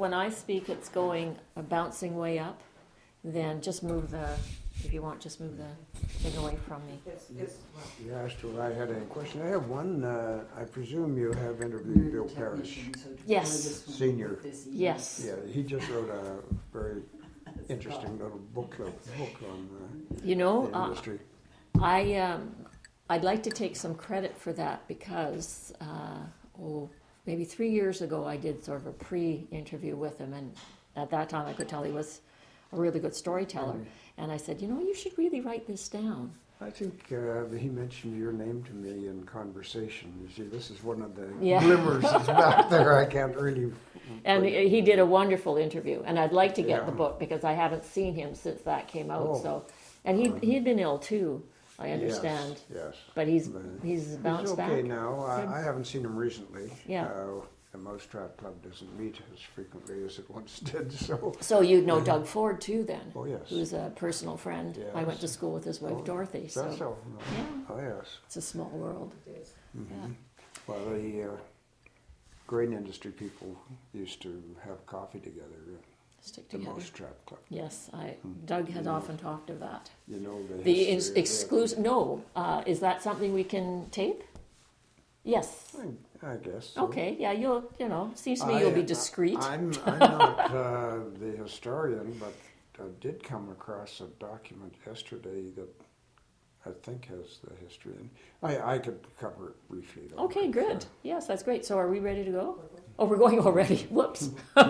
when I speak, it's going bouncing way up. Then just move the, if you want, just move the thing away from me. You asked if I had any question. I have one. I presume you have interviewed Bill Parrish, Yes. Senior. Yes. Yeah, he just wrote a very interesting little book on You know, the industry. I'd like to take some credit for that because, maybe 3 years ago I did sort of a pre-interview with him, and at that time I could tell he was a really good storyteller. And I said, you should really write this down. I think he mentioned your name to me in conversation. You see, this is one of the Yeah. glimmers that's back there. I can't really... And he did a wonderful interview, and I'd like to get Yeah. the book because I haven't seen him since that came out. Oh. So, and he had been ill too, I understand. Yes. But he's He's bounced okay back. now. Good. I haven't seen him recently. Yeah. The Mousetrap Club doesn't meet as frequently as it once did, so... So you'd know Doug Ford too, then? Oh, yes. Who's a personal friend. Yes. I went to school with his wife Dorothy. That's So so. yeah, Oh, yes. it's a small world. Mhm. Yeah. Well, the grain industry people used to have coffee together at Stick the together. Mousetrap Club. Yes, Doug has often talked of that. You know the The history of exclusive. No, is that something we can tape? Yes. I guess so. Okay. Yeah. Seems to me you'll be discreet. I'm not the historian, but I did come across a document yesterday that I think has the history. And I could cover it briefly, though. Okay. Good. Yes, that's great. So are we ready to go? Oh, we're going already. Whoops.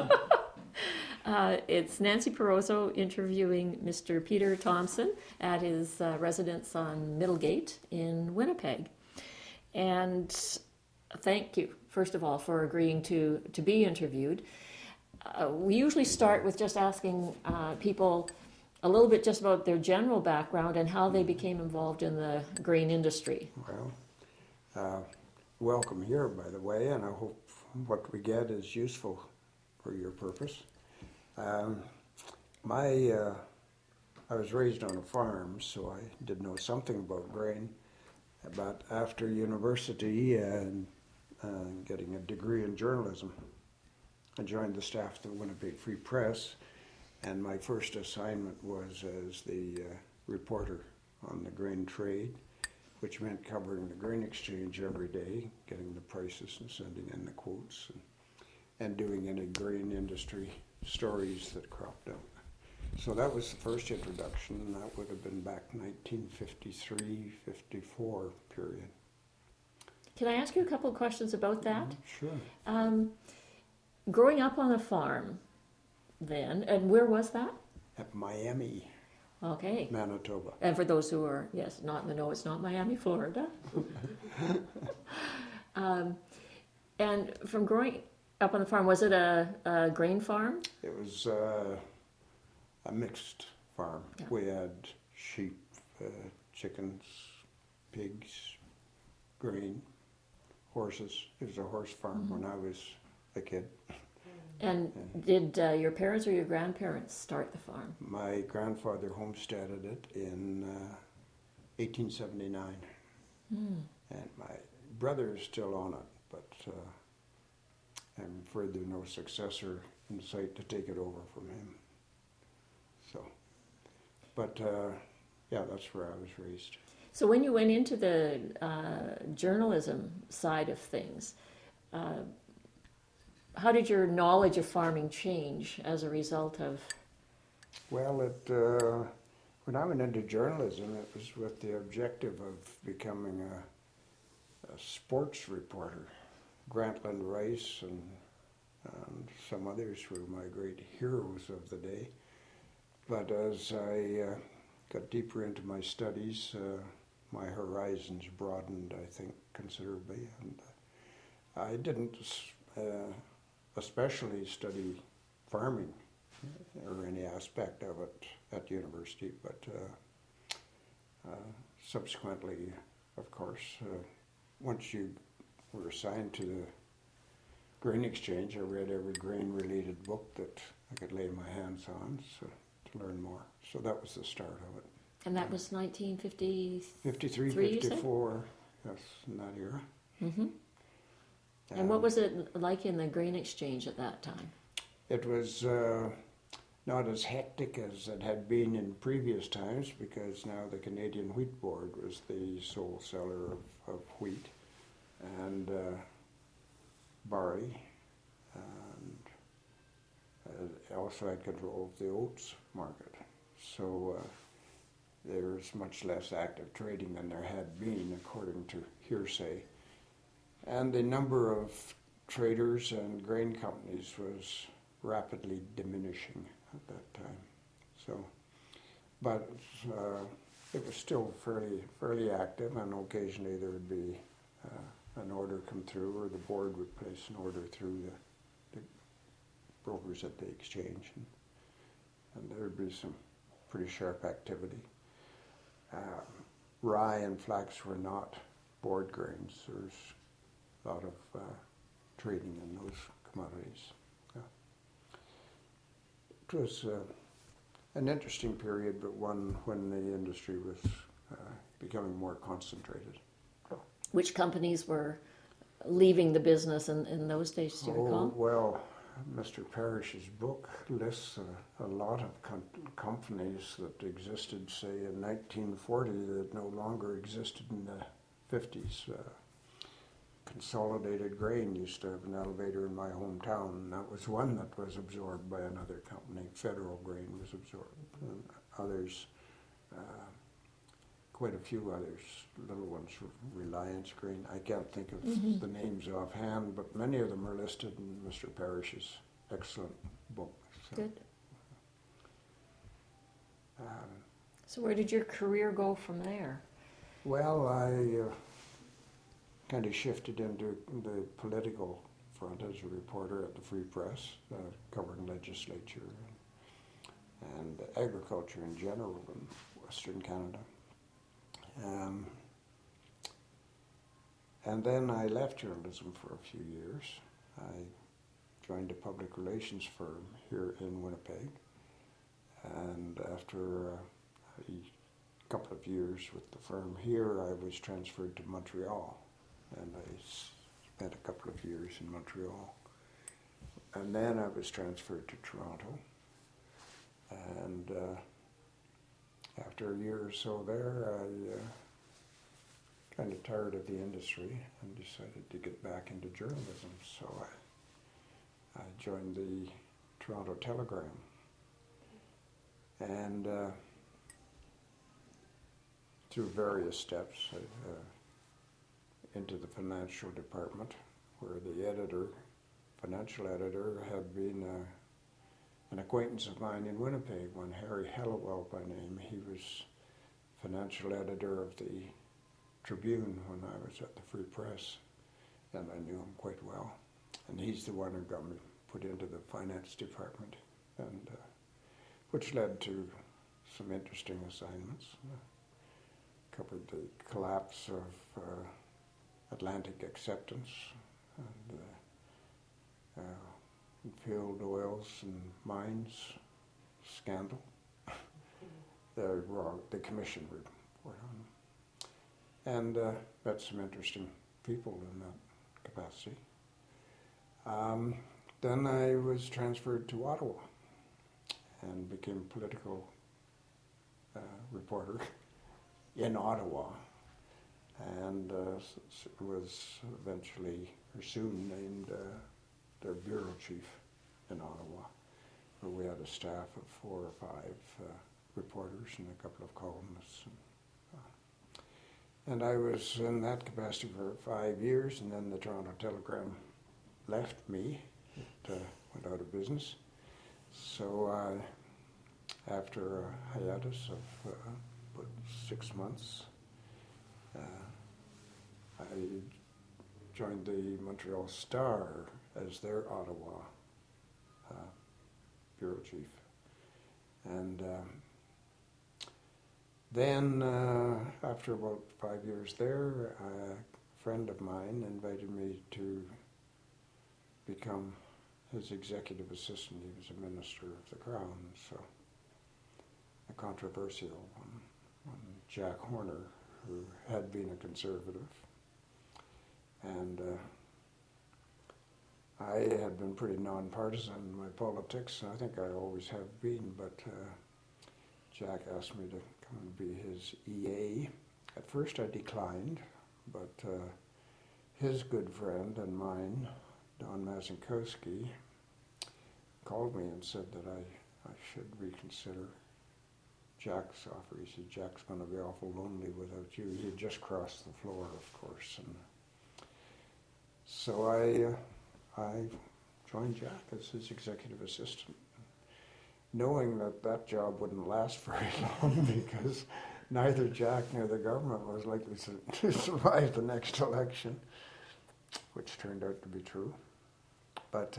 It's Nancy Perozo interviewing Mr. Peter Thompson at his residence on Middlegate in Winnipeg. And thank you, first of all, for agreeing to be interviewed. We usually start with just asking people a little bit just about their general background and how they became involved in the grain industry. Well, welcome here, by the way, and I hope what we get is useful for your purpose. I was raised on a farm, so I did know something about grain. But after university and getting a degree in journalism, I joined the staff of the Winnipeg Free Press, and my first assignment was as the reporter on the grain trade, which meant covering the grain exchange every day, getting the prices and sending in the quotes, and doing any grain industry stories that cropped up. So that was the first introduction, and that would have been back 1953, 54 period. Can I ask you a couple of questions about that? Sure. Growing up on a farm then, and where was that? At Miami, Okay. Manitoba. And for those who are, not in the know, it's not Miami, Florida. And from growing up on the farm, was it a grain farm? It was a mixed farm. Yeah. We had sheep, chickens, pigs, grain, horses. It was a horse farm when I was a kid. And did your parents or your grandparents start the farm? My grandfather homesteaded it in 1879. And my brother is still on it, but I'm afraid there's no successor in sight to take it over from him. So, but yeah, that's where I was raised. So when you went into the journalism side of things, how did your knowledge of farming change as a result of? Well, when I went into journalism, it was with the objective of becoming a sports reporter. Grantland Rice and some others were my great heroes of the day. But as I got deeper into my studies, my horizons broadened, I think, considerably. And I didn't especially study farming or any aspect of it at university, but subsequently, of course, once you were assigned to the grain exchange, I read every grain-related book that I could lay my hands on to learn more. So that was the start of it. And that was 1953? 53, 54, yes, in that era. And what was it like in the grain exchange at that time? It was not as hectic as it had been in previous times because now the Canadian Wheat Board was the sole seller of wheat and barley, and also had control of the oats market. So there's much less active trading than there had been, according to hearsay. And the number of traders and grain companies was rapidly diminishing at that time. So, but it was still fairly active, and occasionally there would be an order come through, or the board would place an order through the brokers at the exchange, and there would be some pretty sharp activity. Rye and flax were not board grains. There's a lot of trading in those commodities. It was an interesting period, but one when the industry was becoming more concentrated. Which companies were leaving the business in those days, do you recall? Well, Mr. Parrish's book lists a lot of companies that existed, say, in 1940 that no longer existed in the 50s. Consolidated Grain used to have an elevator in my hometown, and that was one that was absorbed by another company. Federal Grain was absorbed, and others, quite a few others, little ones, Reliance Grain. I can't think of the names offhand, but many of them are listed in Mr. Parrish's excellent book. So, good. So where did your career go from there? Well, I kind of shifted into the political front as a reporter at the Free Press, covering legislature and agriculture in general in Western Canada. And then I left journalism for a few years. I joined a public relations firm here in Winnipeg, and after a couple of years with the firm here, I was transferred to Montreal, and I spent a couple of years in Montreal. And then I was transferred to Toronto, and after a year or so there, I kind of tired of the industry and decided to get back into journalism. So I joined the Toronto Telegram, and through various steps into the financial department, where the financial editor, had been an acquaintance of mine in Winnipeg, one Harry Hallowell by name. He was financial editor of the Tribune when I was at the Free Press, and I knew him quite well. And he's the one who got me put into the finance department, and which led to some interesting assignments. Covered the collapse of Atlantic Acceptance and field oils and mines scandal. The commission report on them. And met some interesting people in that capacity. Then I was transferred to Ottawa and became a political reporter in Ottawa, and was eventually, or soon, named their bureau chief in Ottawa, where we had a staff of 4 or 5 reporters and a couple of columnists. And I was in that capacity for 5 years, and then the Toronto Telegram left me. It went out of business. So after a hiatus of about 6 months, I joined the Montreal Star as their Ottawa bureau chief. And then, after about 5 years there, a friend of mine invited me to become his executive assistant. He was a minister of the Crown, so a controversial one, Jack Horner, who had been a conservative. And I had been pretty nonpartisan in my politics, and I think I always have been, but Jack asked me to come and be his EA. At first I declined, but his good friend and mine, Don Mazinkowski, called me and said that I should reconsider Jack's offer. He said, Jack's going to be awful lonely without you. He had just crossed the floor, of course. And so I joined Jack as his executive assistant, knowing that that job wouldn't last very long because neither Jack nor the government was likely to survive the next election, which turned out to be true. But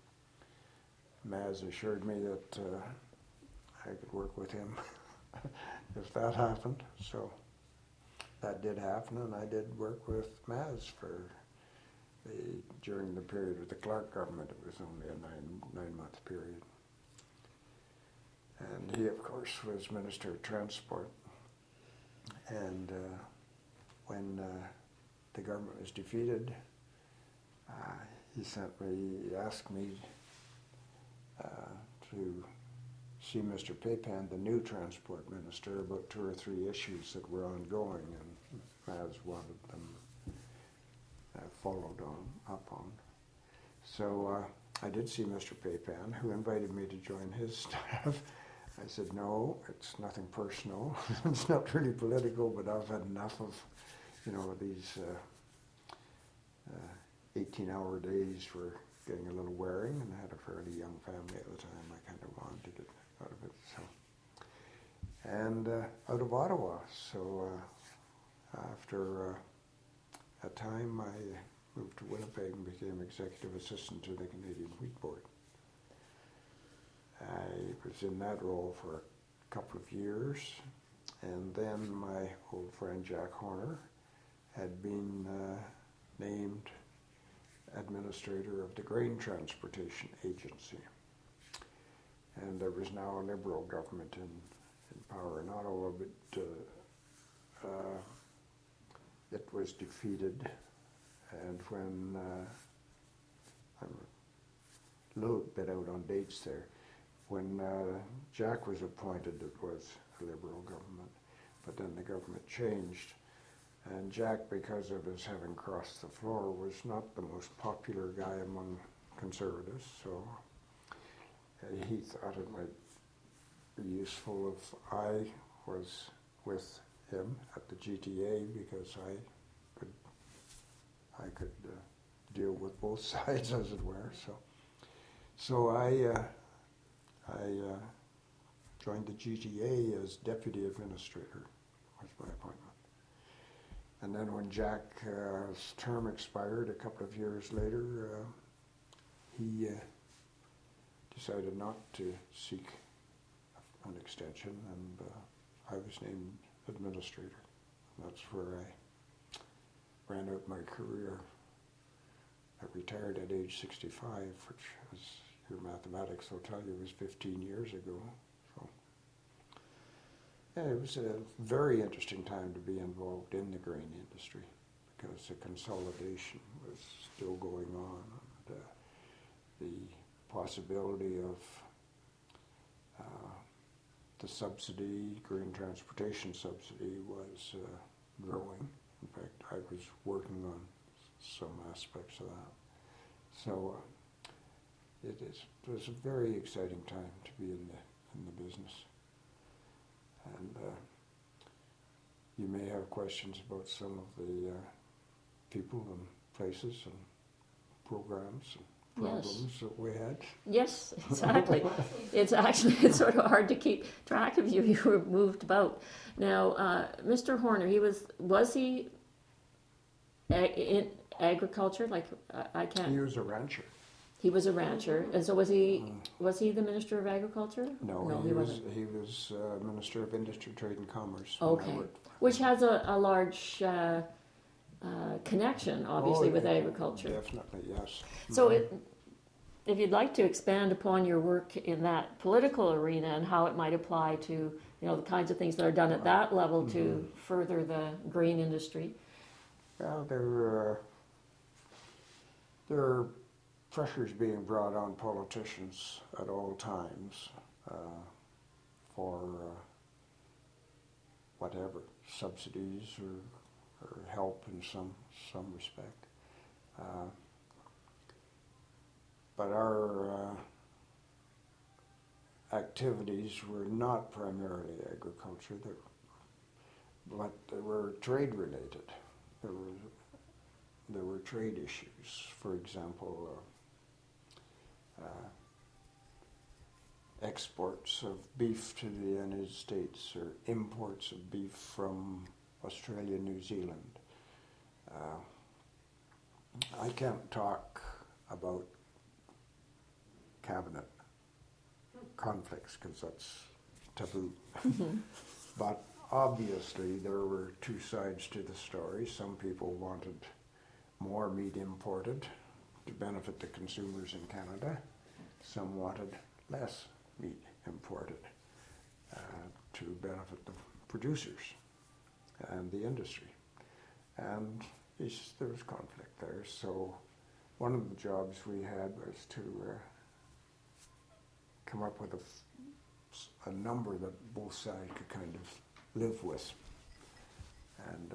Maz assured me that I could work with him if that happened. So that did happen, and I did work with Maz during the period of the Clark government. It was only a nine-month period. And he, of course, was Minister of Transport. And when the government was defeated, he asked me to see Mr. Pepin, the new transport minister, about 2 or 3 issues that were ongoing, and Maz wanted them followed up on. So I did see Mr. Pepin, who invited me to join his staff. I said, no, it's nothing personal. It's not really political, but I've had enough of, these 18-hour days were getting a little wearing, and I had a fairly young family at the time. I kind of wanted to get out of it. So, and out of Ottawa. So after a time, I moved to Winnipeg and became executive assistant to the Canadian Wheat Board. I was in that role for a couple of years, and then my old friend Jack Horner had been named administrator of the Grain Transportation Agency. And there was now a Liberal government in power in Ottawa, but it was defeated. And when, I'm a little bit out on dates there, when Jack was appointed, it was a Liberal government, but then the government changed. And Jack, because of his having crossed the floor, was not the most popular guy among Conservatives, so he thought it might be useful if I was with him at the GTA, because I could deal with both sides, as it were. So I joined the GTA as deputy administrator, was my appointment. And then when Jack's term expired a couple of years later, he decided not to seek an extension, and I was named administrator. That's where I ran out my career. I retired at age 65, which, as your mathematics will tell you, was 15 years ago. So, yeah, it was a very interesting time to be involved in the grain industry, because the consolidation was still going on. And, the possibility of the subsidy, grain transportation subsidy, was growing. In fact, I was working on some aspects of that. So it was a very exciting time to be in the business. And you may have questions about some of the people and places and programs and problems that we had. Yes, exactly. It's sort of hard to keep track of you. You were moved about. Now, Mr. Horner, was he in agriculture? Like, I can't. He was a rancher. He was a rancher, and so was he the Minister of Agriculture? No, he wasn't. He was Minister of Industry, Trade and Commerce. Okay, which has a large connection, obviously, with agriculture. Definitely, yes. So if you'd like to expand upon your work in that political arena and how it might apply to the kinds of things that are done at that level to further the grain industry. Well, there are pressures being brought on politicians at all times for whatever, subsidies or help in some respect. But our activities were not primarily agriculture, but they were trade related. There were trade issues. For example, exports of beef to the United States or imports of beef from Australia and New Zealand. I can't talk about cabinet conflicts because that's taboo. But obviously there were two sides to the story. Some people wanted more meat imported to benefit the consumers in Canada. Some wanted less meat imported to benefit the producers and the industry. And there was conflict there. So one of the jobs we had was to come up with a number that both sides could kind of live with. And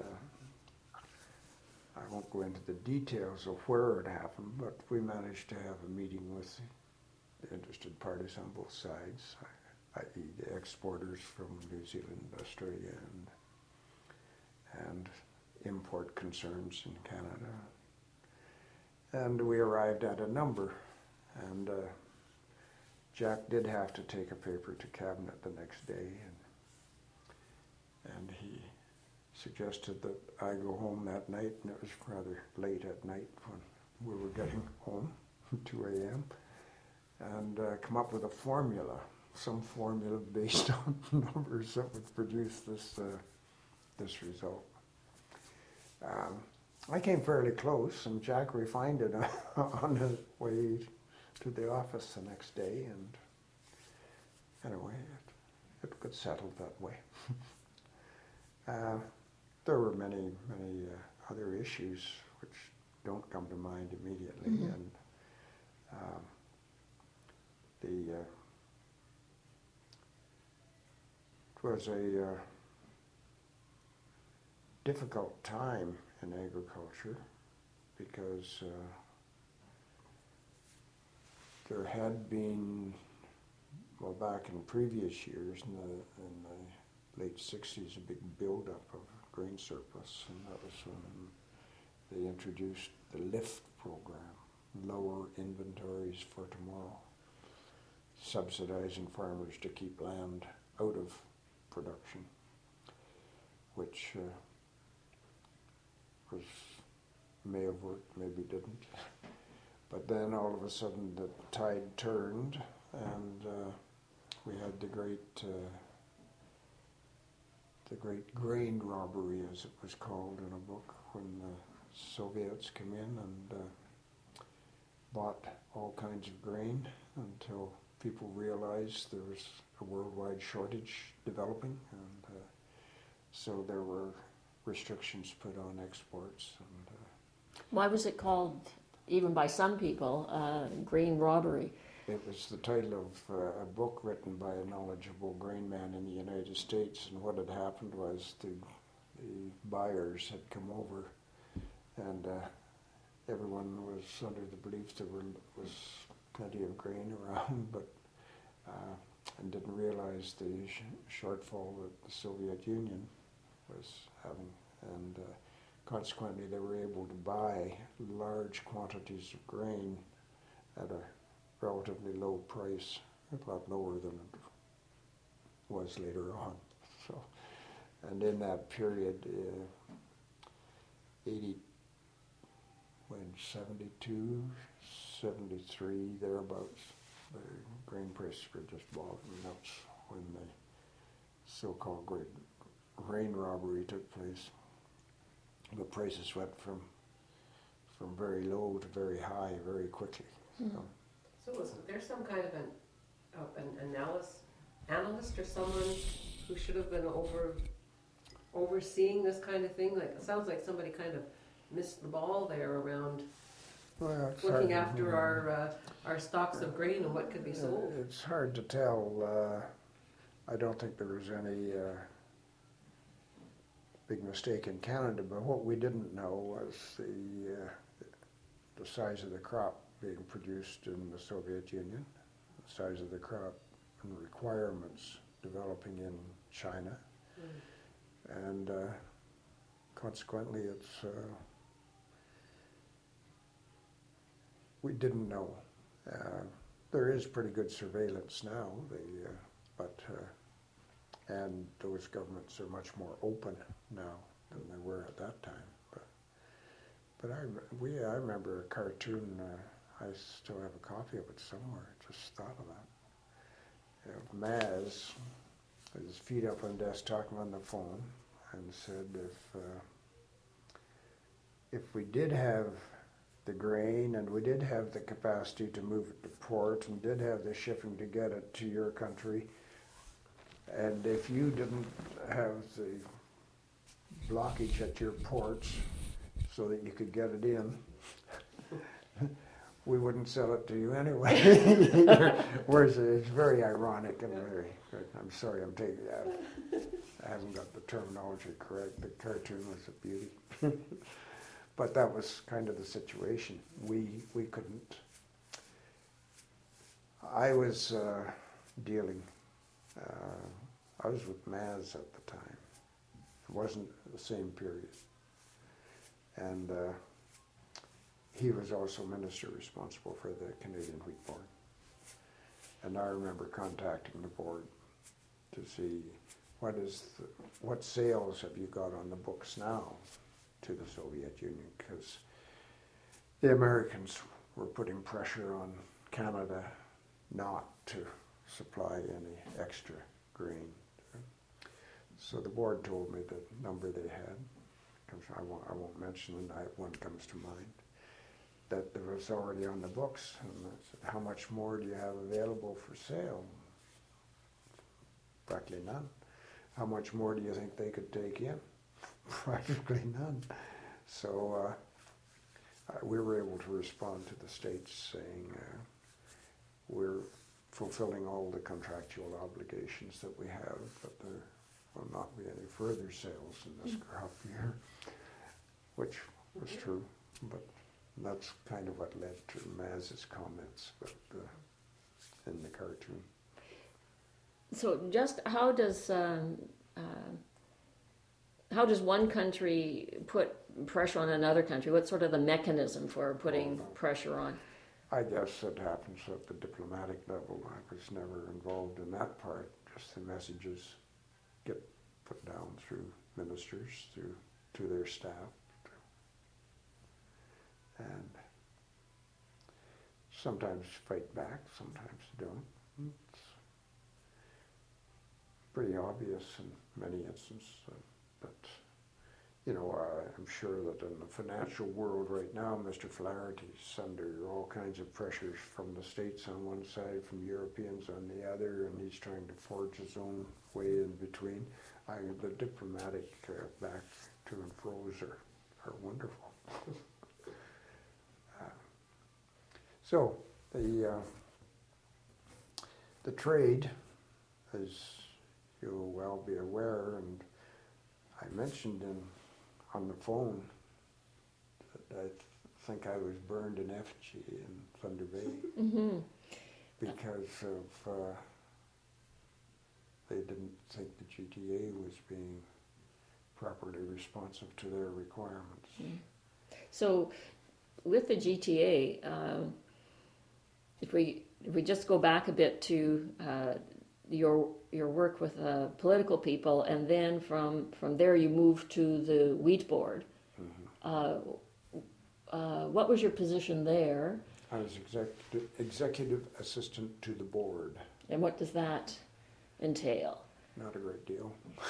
I won't go into the details of where it happened, but we managed to have a meeting with the interested parties on both sides, i.e. the exporters from New Zealand, Australia, and import concerns in Canada. And we arrived at a number, and Jack did have to take a paper to cabinet the next day, and he suggested that I go home that night, and it was rather late at night when we were getting home, 2 a.m., and come up with a formula, some formula based on numbers that would produce this result. I came fairly close, and Jack refined it on his way to the office the next day, and anyway, it got settled that way. There were many other issues which don't come to mind immediately, and it was a difficult time in agriculture because there had been, well, back in previous years, in the late 60s, a big buildup of grain surplus, and that was when they introduced the LIFT program, Lower Inventories for Tomorrow, subsidizing farmers to keep land out of production, which may have worked, maybe didn't. But then all of a sudden the tide turned, and we had the great grain robbery, as it was called in a book, when the Soviets came in and bought all kinds of grain until people realized there was a worldwide shortage developing, and so there were restrictions put on exports. And why was it called, even by some people, grain robbery? It was the title of a book written by a knowledgeable grain man in the United States, and what had happened was the buyers had come over, and everyone was under the belief there was plenty of grain around, but and didn't realize the shortfall that the Soviet Union was having, and consequently they were able to buy large quantities of grain at a relatively low price, a lot lower than it was later on. So, and in that period, 72, 73, thereabouts, the grain prices were just balling, and that's when the so-called great grain robbery took place. The prices went from very low to very high very quickly. So was there some kind of an analyst or someone who should have been overseeing this kind of thing? Like, it sounds like somebody kind of missed the ball there around Well, it's looking hard, after our stocks of grain and what could be sold. It's hard to tell. I don't think there was any big mistake in Canada, but what we didn't know was the size of the crop being produced in the Soviet Union, the size of the crop and requirements developing in China, and consequently we didn't know. There is pretty good surveillance now, and those governments are much more open now than they were at that time. But I remember a cartoon. I still have a copy of it somewhere. Just thought of that. Maz, with his feet up on the desk, talking on the phone, and said if we did have the grain and we did have the capacity to move it to port and did have the shipping to get it to your country, and if you didn't have the blockage at your ports so that you could get it in, we wouldn't sell it to you anyway. Whereas it's very ironic and very, I'm sorry I'm taking that. I haven't got the terminology correct. The cartoon was a beauty. But that was kind of the situation. We couldn't. I was dealing. I was with Maz at the time. It wasn't the same period. And he was also minister responsible for the Canadian Wheat Board. And I remember contacting the board to see what sales have you got on the books now to the Soviet Union, because the Americans were putting pressure on Canada not to supply any extra grain. So the board told me the number they had, I won't mention it, one comes to mind, that there was already on the books. And I said, how much more do you have available for sale? Practically none. How much more do you think they could take in? Practically none. So we were able to respond to the States saying we're fulfilling all the contractual obligations that we have, but there will not be any further sales in this crop year, which was true, but that's kind of what led to Maz's comments in the cartoon. So just how does one country put pressure on another country? What's sort of the mechanism for putting pressure on? I guess it happens at the diplomatic level. I was never involved in that part. Just the messages get put down through ministers, to their staff. And sometimes fight back, sometimes don't. It's pretty obvious in many instances. But, I'm sure that in the financial world right now, Mr. Flaherty's under all kinds of pressures from the States on one side, from Europeans on the other, and he's trying to forge his own way in between. The diplomatic back to and fro's are wonderful. So the trade, as you'll well be aware, and I mentioned on the phone that I think I was burned in effigy in Thunder Bay because of they didn't think the GTA was being properly responsive to their requirements. So with the GTA, if we just go back a bit to your work with political people, and then from there you moved to the Wheat Board. What was your position there? I was executive assistant to the board. And what does that entail? Not a great deal.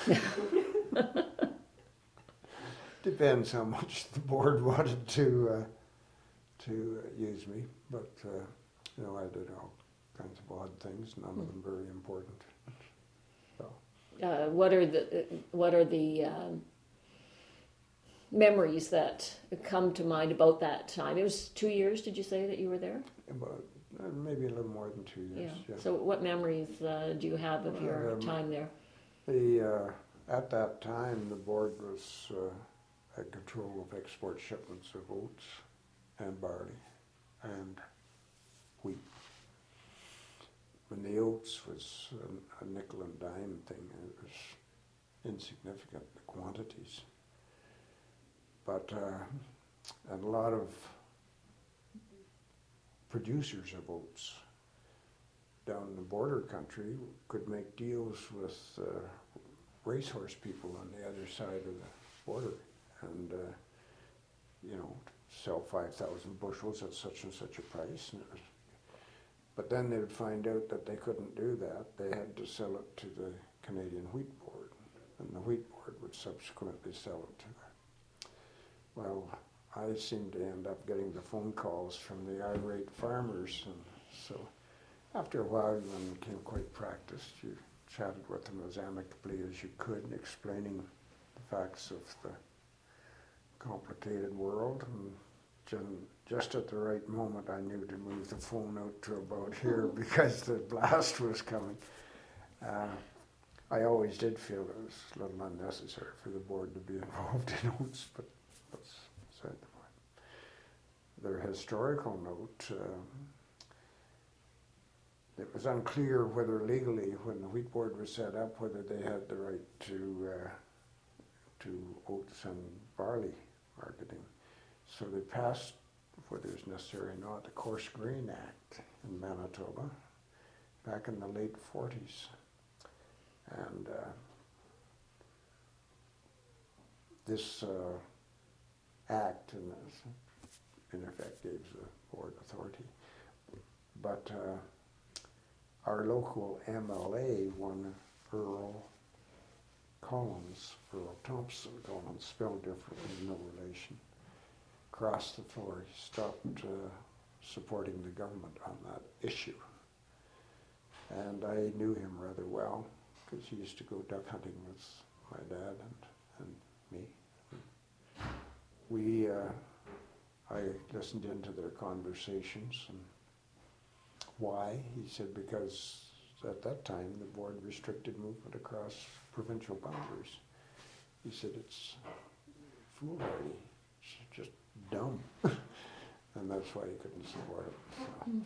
Depends how much the board wanted to use me, but I did all kinds of odd things, none of them very important. So. What are the memories that come to mind about that time? It was 2 years, did you say, that you were there? About maybe a little more than 2 years. Yeah. So what memories do you have of your time there? At that time, the board was had control of export shipments of oats and barley and wheat. When the oats was a nickel and dime thing, it was insignificant, the quantities. But and a lot of producers of oats down in the border country could make deals with racehorse people on the other side of the border and, sell 5,000 bushels at such and such a price. And but then they would find out that they couldn't do that. They had to sell it to the Canadian Wheat Board, and the Wheat Board would subsequently sell it to them. Well, I seemed to end up getting the phone calls from the irate farmers, and so after a while you became quite practiced. You chatted with them as amicably as you could, explaining the facts of the complicated world, and just at the right moment I knew to move the phone out to about here because the blast was coming. I always did feel it was a little unnecessary for the board to be involved in oats, but that's beside the point. Their historical note, it was unclear whether legally, when the Wheat Board was set up, whether they had the right to oats and barley marketing. So they passed, whether it's necessary or not, the Coarse Grain Act in Manitoba back in the late 40s. And this act, in effect, gave the board authority. But our local MLA, one Earl Thompson Collins, spelled differently, no relation, crossed the floor. He stopped supporting the government on that issue. And I knew him rather well, because he used to go duck hunting with my dad and me. I listened into their conversations, and why? He said because at that time the board restricted movement across provincial boundaries. He said it's foolhardy, it's just dumb, and that's why he couldn't support it.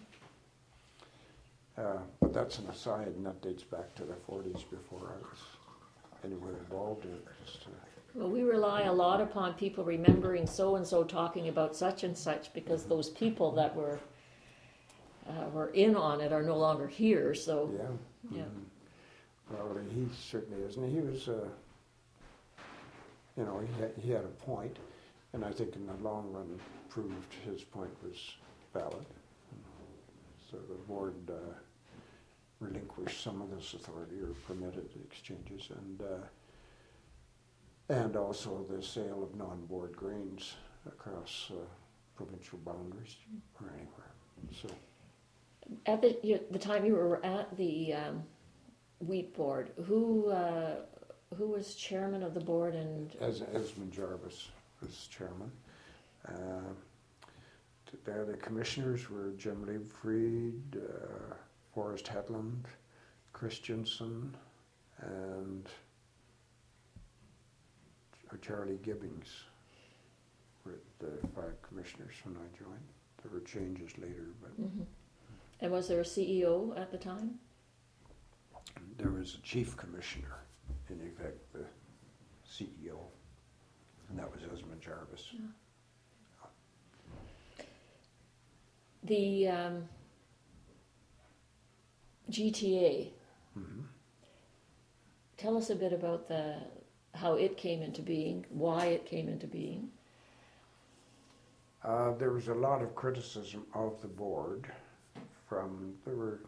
So. But that's an aside, and that dates back to the 40s before I was anywhere involved in it. Well, we rely a lot upon people remembering so-and-so talking about such and such, because those people that were in on it are no longer here, so... Yeah. Mm-hmm. Well, he certainly isn't. He was, he had a point, and I think in the long run proved his point was valid. So the board relinquished some of this authority, or permitted exchanges, and also the sale of non-board grains across provincial boundaries or anywhere. So, at the time you were at the Wheat Board, who was chairman of the board? And Esmond Jarvis was chairman. The commissioners were Jim Liebfried, Forrest Hetland, Christensen, and Charlie Gibbings were the 5 commissioners when I joined. There were changes later, but... Mm-hmm. And was there a CEO at the time? There was a chief commissioner, in effect the CEO, and that was Esmond Jarvis. Yeah. The GTA. Mm-hmm. Tell us a bit about how it came into being, why it came into being. There was a lot of criticism of the board. Were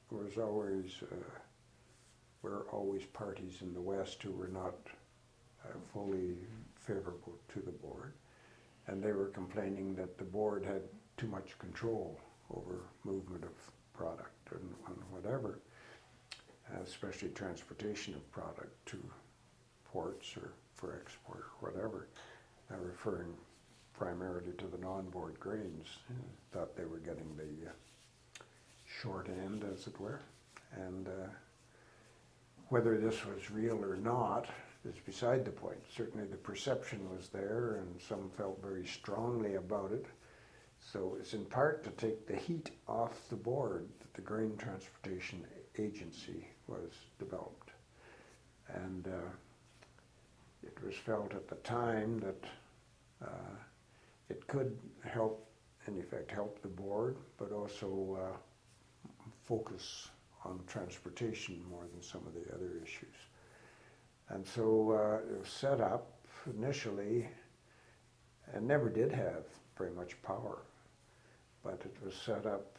always parties in the West who were not fully favorable to the board, and they were complaining that the board had too much control over movement of product and whatever, especially transportation of product to ports or for export or whatever. referring primarily to the non-board grains, thought they were getting the short end, as it were. And whether this was real or not is beside the point. Certainly the perception was there, and some felt very strongly about it. So it's in part to take the heat off the board that the Grain Transportation Agency was developed. And it was felt at the time that it could help, in effect, help the board, but also focus on transportation more than some of the other issues. And so it was set up initially and never did have very much power, but it was set up,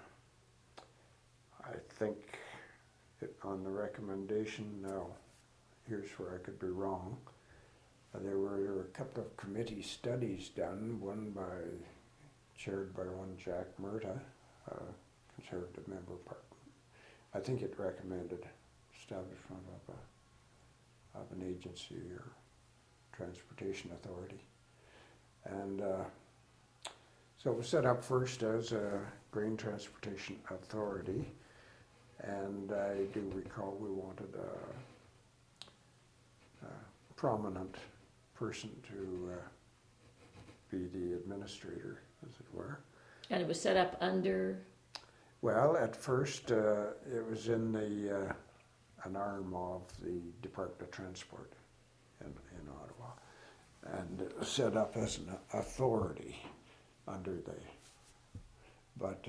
I think, on the recommendation, now here's where I could be wrong, there were a couple of committee studies done, one chaired by one Jack Murta, Conservative member. I think it recommended establishment of an agency or transportation authority. And so it was set up first as a Grain Transportation Authority, and I do recall we wanted a prominent person to be the administrator, as it were. And it was set up under? Well, at first it was in the an arm of the Department of Transport in Ottawa, and it was set up as an authority under but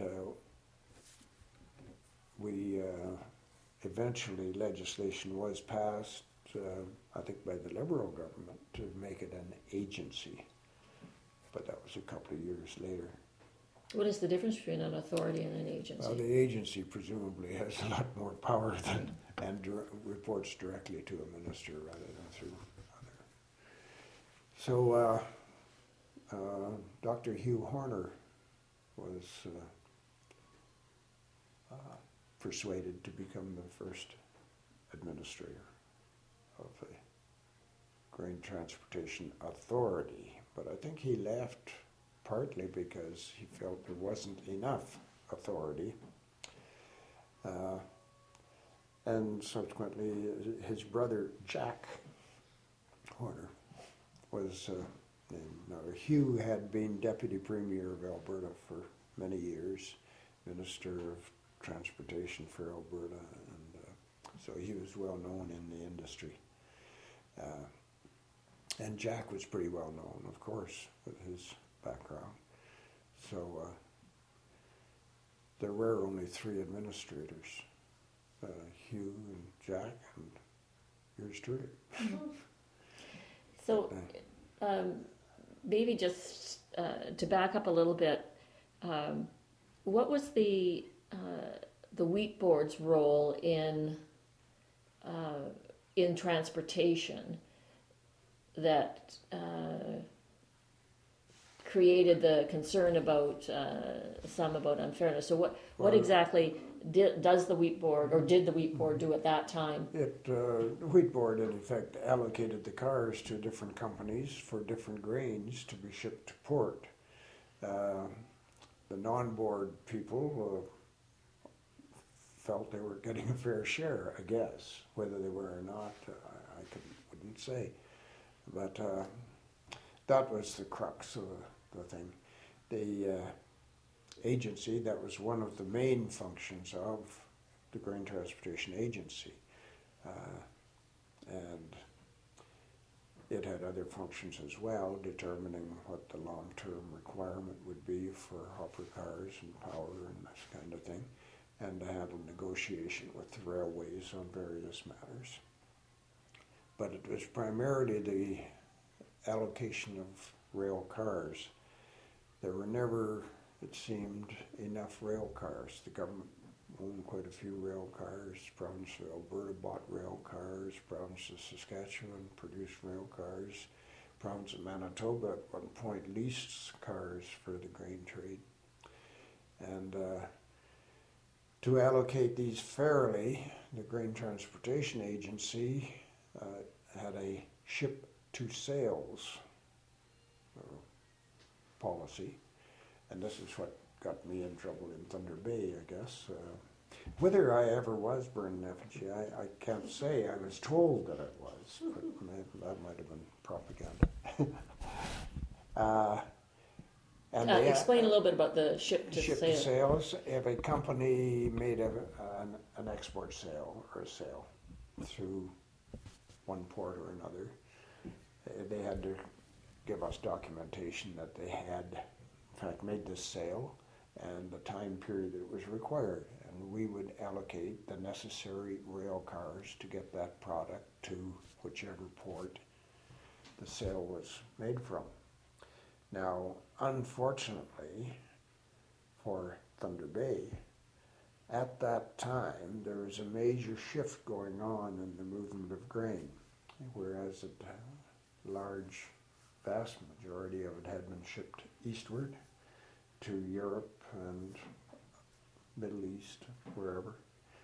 we eventually legislation was passed, I think by the Liberal government, to make it an agency, but that was a couple of years later. What is the difference between an authority and an agency? Well, the agency presumably has a lot more power and reports directly to a minister rather than through other. So Dr. Hugh Horner was persuaded to become the first administrator of the Grain Transportation Authority, but I think he left partly because he felt there wasn't enough authority. And subsequently, his brother, Jack Horner, was named. Now, Hugh had been Deputy Premier of Alberta for many years, Minister of Transportation for Alberta, and so he was well known in the industry. And Jack was pretty well known, of course, with his background. So there were only 3 administrators, Hugh and Jack and yours truly. So maybe just to back up a little bit, what was the wheat board's role in transportation that created the concern about some about unfairness? So what exactly does the wheat board, or did the wheat board do at that time? The wheat board, in effect, allocated the cars to different companies for different grains to be shipped to port. The non-board people felt they were getting a fair share, I guess. Whether they were or not, I wouldn't say. But that was the crux of the thing. The agency, that was one of the main functions of the Grain Transportation Agency. And it had other functions as well, determining what the long-term requirement would be for hopper cars and power and this kind of thing, and to handle negotiation with the railways on various matters. But it was primarily the allocation of rail cars. There were never, it seemed, enough rail cars. The government owned quite a few rail cars. Province of Alberta bought rail cars. Province of Saskatchewan produced rail cars. Province of Manitoba at one point leased cars for the grain trade. And to allocate these fairly, the Grain Transportation Agency had a ship to sales policy, and this is what got me in trouble in Thunder Bay, I guess. Whether I ever was burned in effigy, I can't say. I was told that it was, but that might have been propaganda. And they, Explain a little bit about the ship to ship sale. to sales. If a company made an export sale or a sale through one port or another, they had to give us documentation that they had, in fact, made this sale and the time period that it was required. And we would allocate the necessary rail cars to get that product to whichever port the sale was made from. Now, unfortunately for Thunder Bay, at that time there was a major shift going on in the movement of grain, whereas a large, vast majority of it had been shipped eastward to Europe and Middle East, wherever.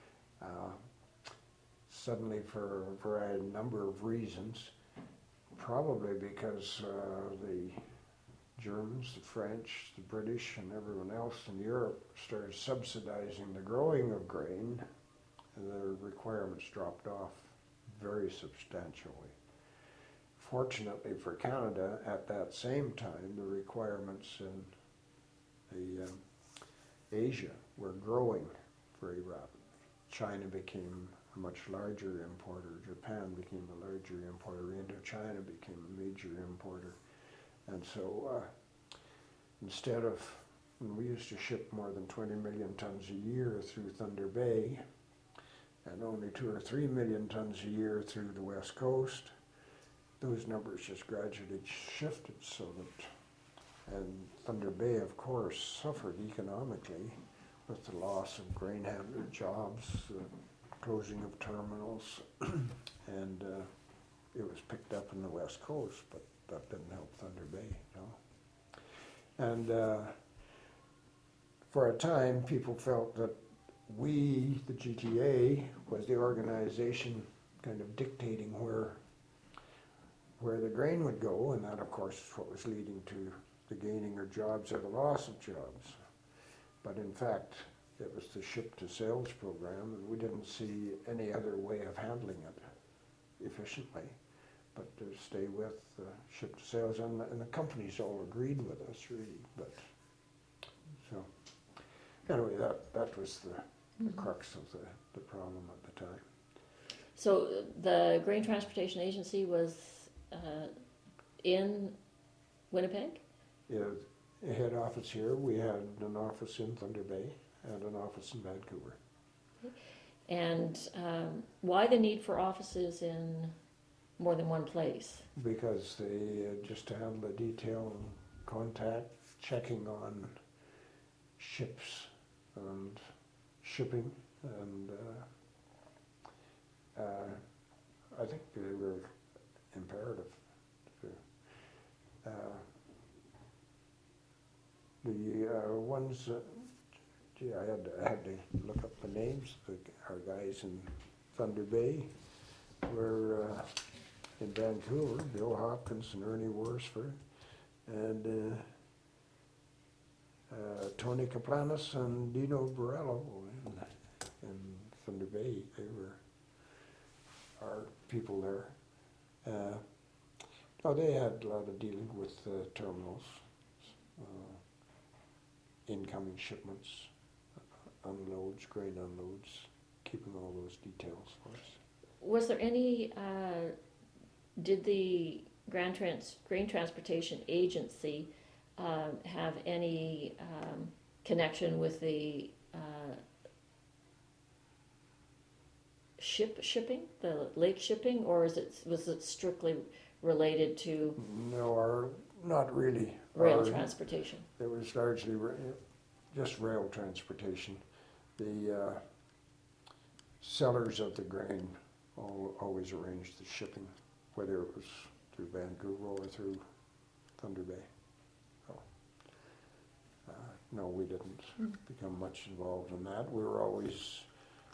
Suddenly, for a number of reasons, probably because the Germans, the French, the British, and everyone else in Europe started subsidizing the growing of grain, and the requirements dropped off very substantially. Fortunately for Canada, at that same time, the requirements in the Asia were growing very rapidly. China became a much larger importer. Japan became a larger importer. Indochina became a major importer. And so instead of, when we used to ship more than 20 million tons a year through Thunder Bay, and only 2 or 3 million tons a year through the West Coast, those numbers just gradually shifted so that, and Thunder Bay, of course, suffered economically with the loss of grain handler jobs, closing of terminals, and it was picked up in the West Coast, but that didn't help Thunder Bay, no. And for a time, people felt that we, the GTA, was the organization kind of dictating where the grain would go, and that, of course, is what was leading to the gaining of jobs or the loss of jobs. But in fact, it was the ship-to-sales program, and we didn't see any other way of handling it efficiently but to stay with ship-to-sales, and the companies all agreed with us, really. But so anyway, that was the crux of the problem at the time. So the Grain Transportation Agency was in Winnipeg? Yeah, a head office here. We had an office in Thunder Bay and an office in Vancouver. And why the need for offices in more than one place? Because they just to handle the detail and contact, checking on ships and shipping, and I think they were imperative. The ones, I had to look up the names. Our guys in Thunder Bay were in Vancouver, Bill Hopkins and Ernie Worsford, and Tony Kaplanis and Dino Borello in Thunder Bay. They were our people there. They had a lot of dealing with terminals, incoming shipments, unloads, grain unloads, keeping all those details for us. Was there any, did the Grain Transportation Agency have any connection with the shipping, the lake shipping, or was it strictly related to No, not really. rail transportation? It was largely just rail transportation. The sellers of the grain always arranged the shipping, whether it was through Vancouver or through Thunder Bay. So, no, we didn't become much involved in that. We were always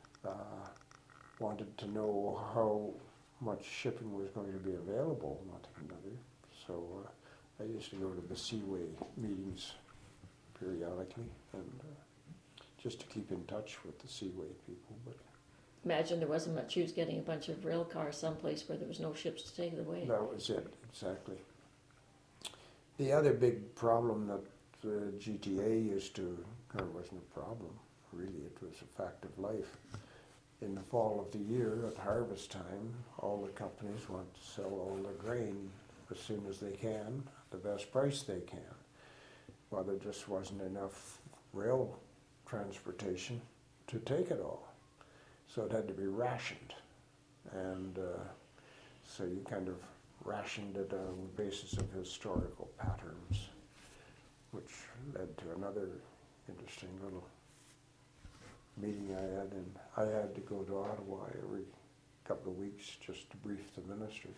wanted to know how much shipping was going to be available, nothing another. So I used to go to the Seaway meetings periodically, and just to keep in touch with the Seaway people. But Imagine there wasn't much use getting a bunch of rail cars someplace where there was no ships to take it away. that was it, exactly. The other big problem that the GTA used to, or it wasn't a problem, really, it was a fact of life. In the fall of the year, at harvest time, all the companies want to sell all their grain as soon as they can, the best price they can. Well, there just wasn't enough rail transportation to take it all. So it had to be rationed. And so you kind of rationed it on the basis of historical patterns, which led to another interesting little meeting I had. And I had to go to Ottawa every couple of weeks just to brief the minister.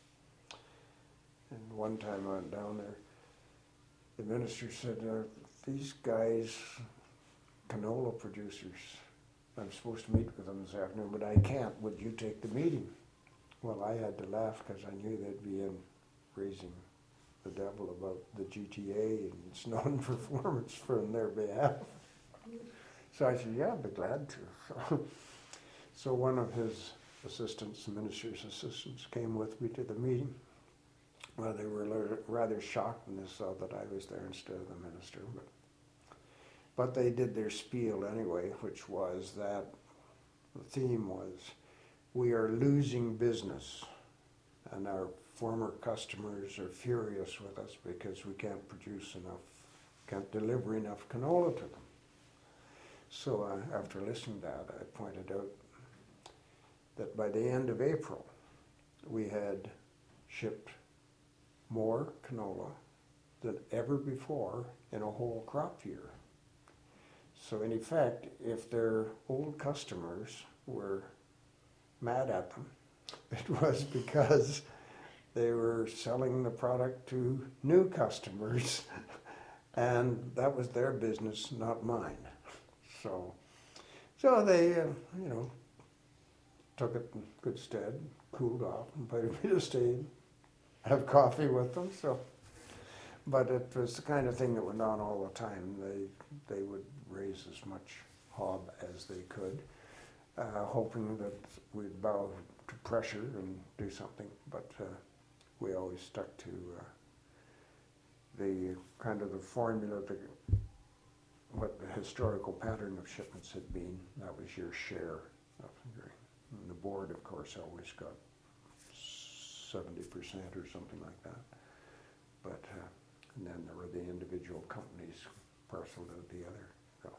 And one time I went down there, the minister said, these guys, canola producers, I'm supposed to meet with them this afternoon, but I can't. Would you take the meeting? Well, I had to laugh because I knew they'd be in raising the devil about the GTA and its non-performance from their behalf. So I said, yeah, I'd be glad to. So one of his assistants, the minister's assistants, came with me to the meeting. Well, they were rather shocked when they saw that I was there instead of the minister. But they did their spiel anyway, which was that the theme was, we are losing business, and our former customers are furious with us because we can't produce enough, can't deliver enough canola to them. So after listening to that, I pointed out that by the end of April, we had shipped more canola than ever before in a whole crop year. So in effect, if their old customers were mad at them, it was because they were selling the product to new customers, and that was their business, not mine. So they, took it in good stead, cooled off, invited me to stay and have coffee with them. So, but it was the kind of thing that went on all the time. They would raise as much hob as they could, hoping that we'd bow to pressure and do something. But we always stuck to the kind of the formula, what the historical pattern of shipments had been. That was your share of the grain. And the board, of course, always got 70% or something like that. But and then there were the individual companies parceled out the other. So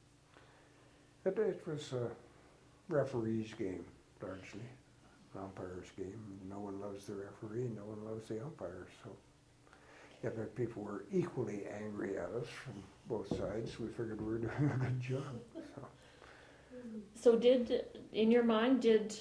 it was a referee's game, largely, an umpire's game. No one loves the referee, no one loves the umpire. So if people were equally angry at us from both sides, we figured we were doing a good job. So in your mind, did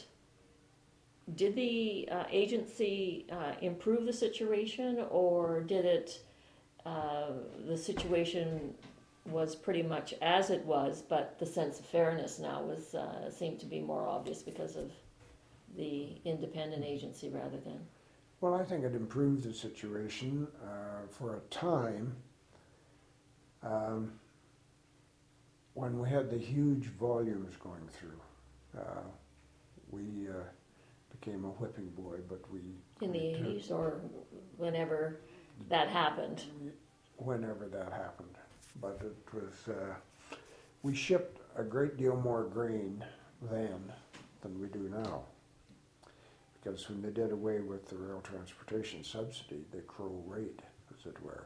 the agency improve the situation, or did it, the situation was pretty much as it was, but the sense of fairness now seemed to be more obvious because of the independent agency rather than? Well, I think it improved the situation for a time. When we had the huge volumes going through, we became a whipping boy, but we... In the 80s or whenever that happened? Whenever that happened. But it was, we shipped a great deal more grain then than we do now. Because when they did away with the rail transportation subsidy, the Crow rate, as it were,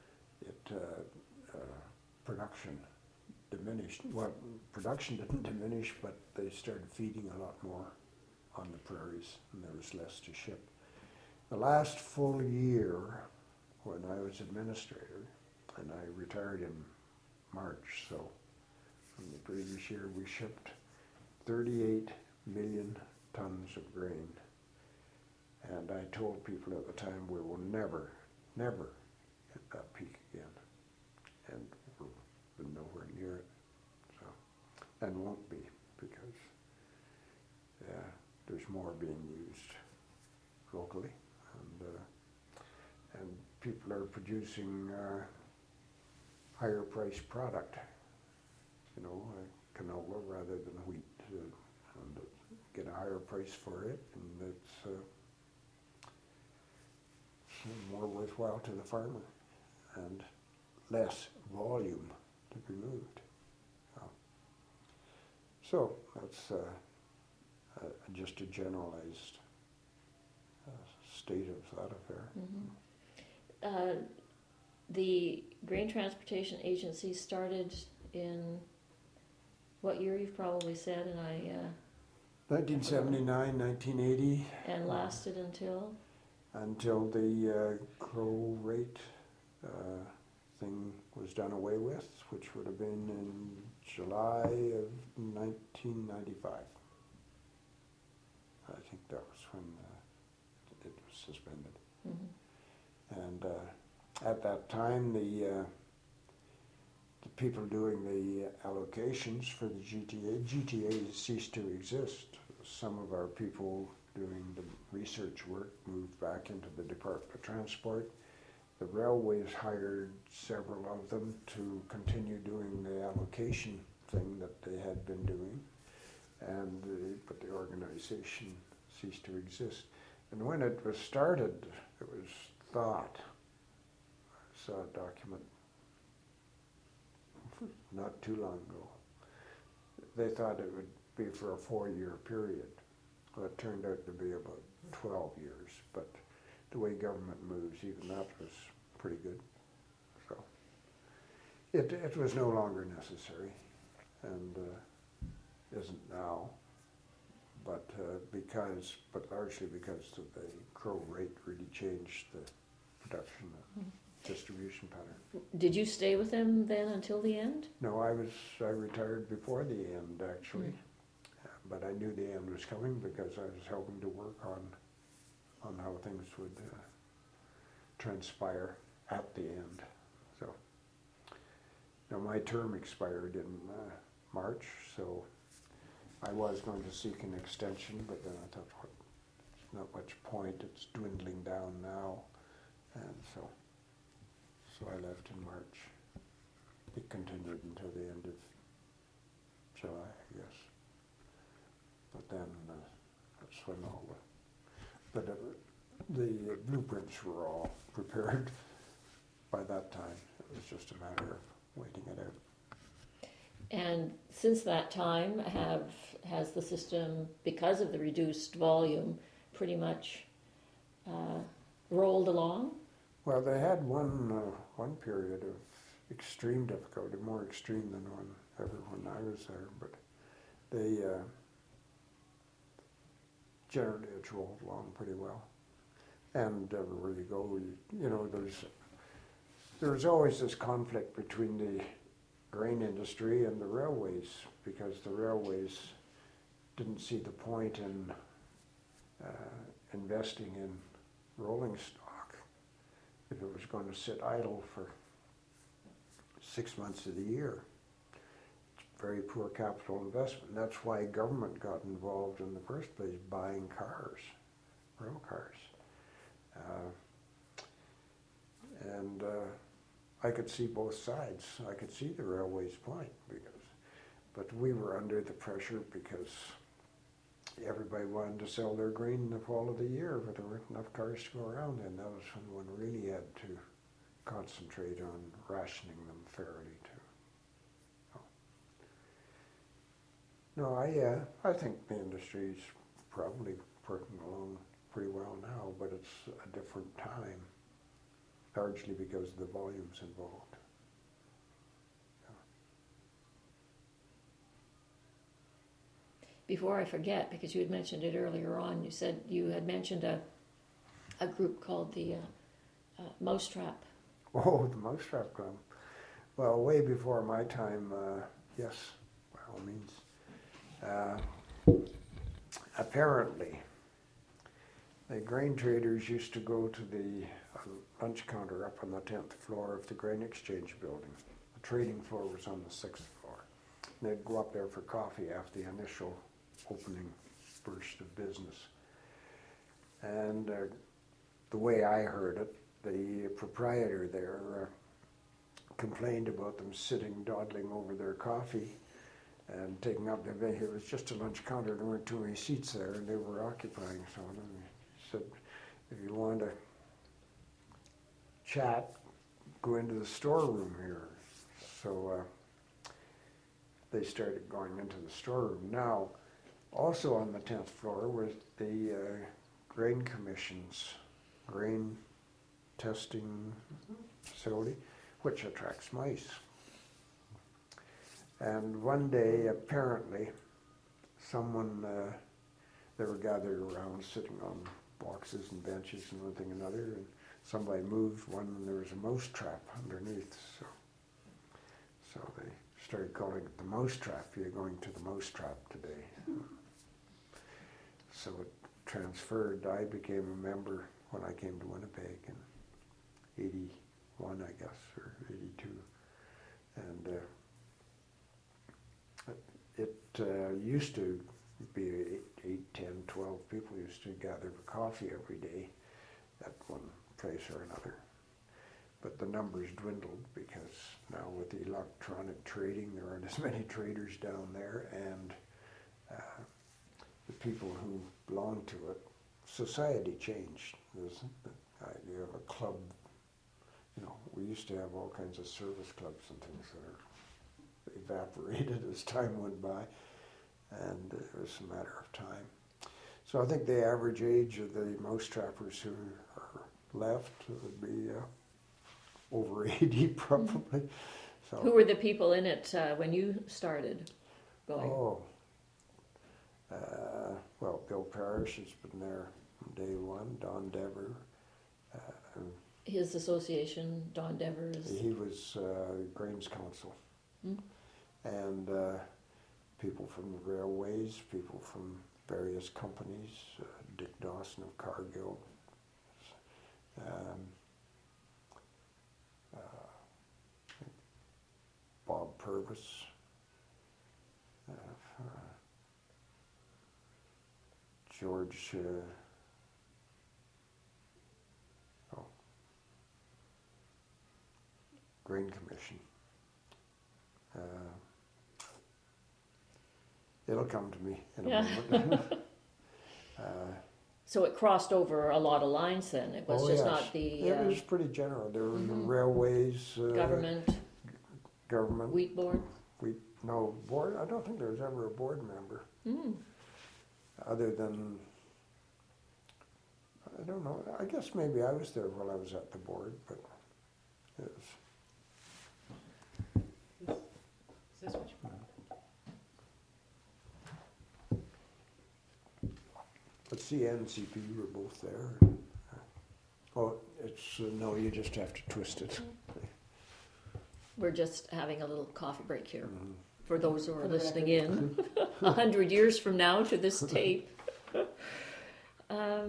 production diminished. Well, production didn't diminish, but they started feeding a lot more on the prairies, and there was less to ship. The last full year, when I was administrator, and I retired in March, so from the previous year we shipped 38 million tons of grain. And I told people at the time we will never, never hit that peak again. And we're nowhere near it. So, and won't be, because there's more being used locally. And people are producing higher priced product, canola rather than wheat, and get a higher price for it, and it's more worthwhile to the farmer and less volume to be moved. So that's just a generalized state of that affair. Mm-hmm. The Grain Transportation Agency started in what year? You've probably said, and 1979, 1980. And lasted until the crow rate thing was done away with, which would have been in July of 1995. I think that was when it was suspended. Mm-hmm. And at that time, the people doing the allocations for the GTA ceased to exist. Some of our people doing the research work moved back into the Department of Transport. The railways hired several of them to continue doing the allocation thing that they had been doing, but the organization ceased to exist. And when it was started, it was thought, I saw a document not too long ago, they thought it would be for a 4-year period. Well, it turned out to be about 12 years, but the way government moves, even that was pretty good. So it was no longer necessary, and isn't now, but largely because of the crow rate really changed the production and distribution pattern. Did you stay with them then until the end? No, I retired before the end, actually. But I knew the end was coming because I was helping to work on how things would transpire at the end. So, now my term expired in March, so I was going to seek an extension, but then I thought, there's not much point, it's dwindling down now, and so I left in March. It continued until the end of July, I guess. But then that's when the blueprints were all prepared by that time. It was just a matter of waiting it out. And since that time, has the system, because of the reduced volume, pretty much rolled along? Well, they had one period of extreme difficulty, more extreme than when I was there, but they generally it's rolled along pretty well. And everywhere you go, there's always this conflict between the grain industry and the railways, because the railways didn't see the point in investing in rolling stock if it was going to sit idle for 6 months of the year. It's very poor capital investment. That's why government got involved in the first place, buying cars, rail cars. I could see both sides. I could see the railway's point, but we were under the pressure because everybody wanted to sell their grain in the fall of the year, but there weren't enough cars to go around, and that was when one really had to concentrate on rationing them fairly too. No, I think the industry's probably working along pretty well now, but it's a different time, largely because of the volumes involved. Before I forget, because you had mentioned it earlier on, you said you had mentioned a group called the Mousetrap. Oh, the Mousetrap Club. Well, way before my time, yes, by all means. Apparently, the grain traders used to go to the lunch counter up on the 10th floor of the Grain Exchange building. The trading floor was on the 6th floor. And they'd go up there for coffee after the initial opening burst of business. And the way I heard it, the proprietor there complained about them sitting dawdling over their coffee and taking up their bed. It was just a lunch counter. There weren't too many seats there, and they were occupying some of them. He said, if you want to chat, go into the storeroom here. So they started going into the storeroom. Now, also on the 10th floor was the Grain Commission's grain testing facility, which attracts mice. And one day, apparently, someone, they were gathered around sitting on boxes and benches and one thing and another, and somebody moved one and there was a mouse trap underneath. So they started calling it the mouse trap. You're going to the mouse trap today. So it transferred. I became a member when I came to Winnipeg in 81, I guess, or 82. And it used to be 8, 10, 12 people used to gather for coffee every day at one place or another. But the numbers dwindled because now with the electronic trading, there aren't as many traders down there, and the people who belong to it, society changed. There's the idea of a club. You know, we used to have all kinds of service clubs and things that are evaporated as time went by, and it was a matter of time. So I think the average age of the mouse trappers who are left would be over 80 probably. So, Who were the people in it when you started going? Well, Bill Parrish has been there from day one. Don Dever. His association, Don Devers. He was Grains Council. And people from the railways, people from various companies, Dick Dawson of Cargill, Bob Purvis, George, Grain Commission. It'll come to me in a moment. So it crossed over a lot of lines then. It was just yes. not the It was pretty general. There were the railways, government, wheat board. No board. I don't think there was ever a board member. Other than, I don't know. I guess maybe I was there while I was at the board, but it was. Is this what you want? But CNCP were both there. Oh, it's no. You just have to twist it. We're just having a little coffee break here for those who are listening record. in 100 years from now to this tape. Want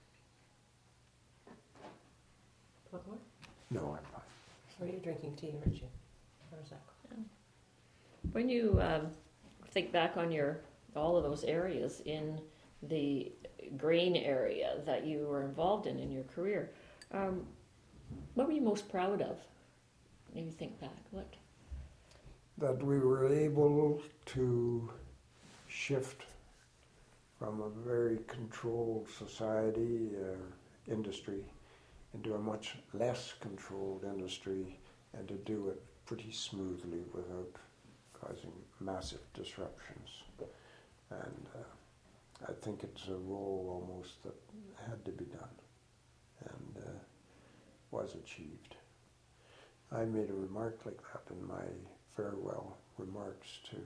more? No, I'm fine. Or are you drinking tea, aren't you? Or is that? When you think back on all of those areas in the grain area that you were involved in your career, what were you most proud of? Maybe think back. What? That we were able to shift from a very controlled society, industry, into a much less controlled industry, and to do it pretty smoothly without causing massive disruptions. And I think it's a role almost that had to be done and was achieved. I made a remark like that in my farewell remarks to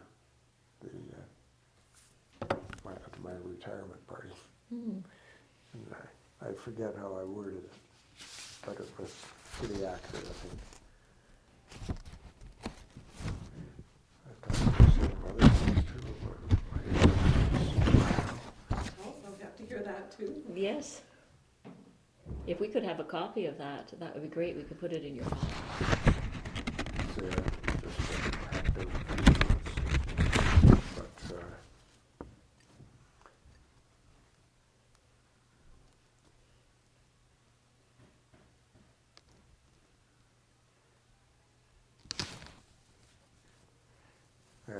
my retirement party. And I forget how I worded it, but it was pretty accurate, I think. I thought there were some other things too. Oh, we'll have to hear that too. Yes. If we could have a copy of that, that would be great. We could put it in your file.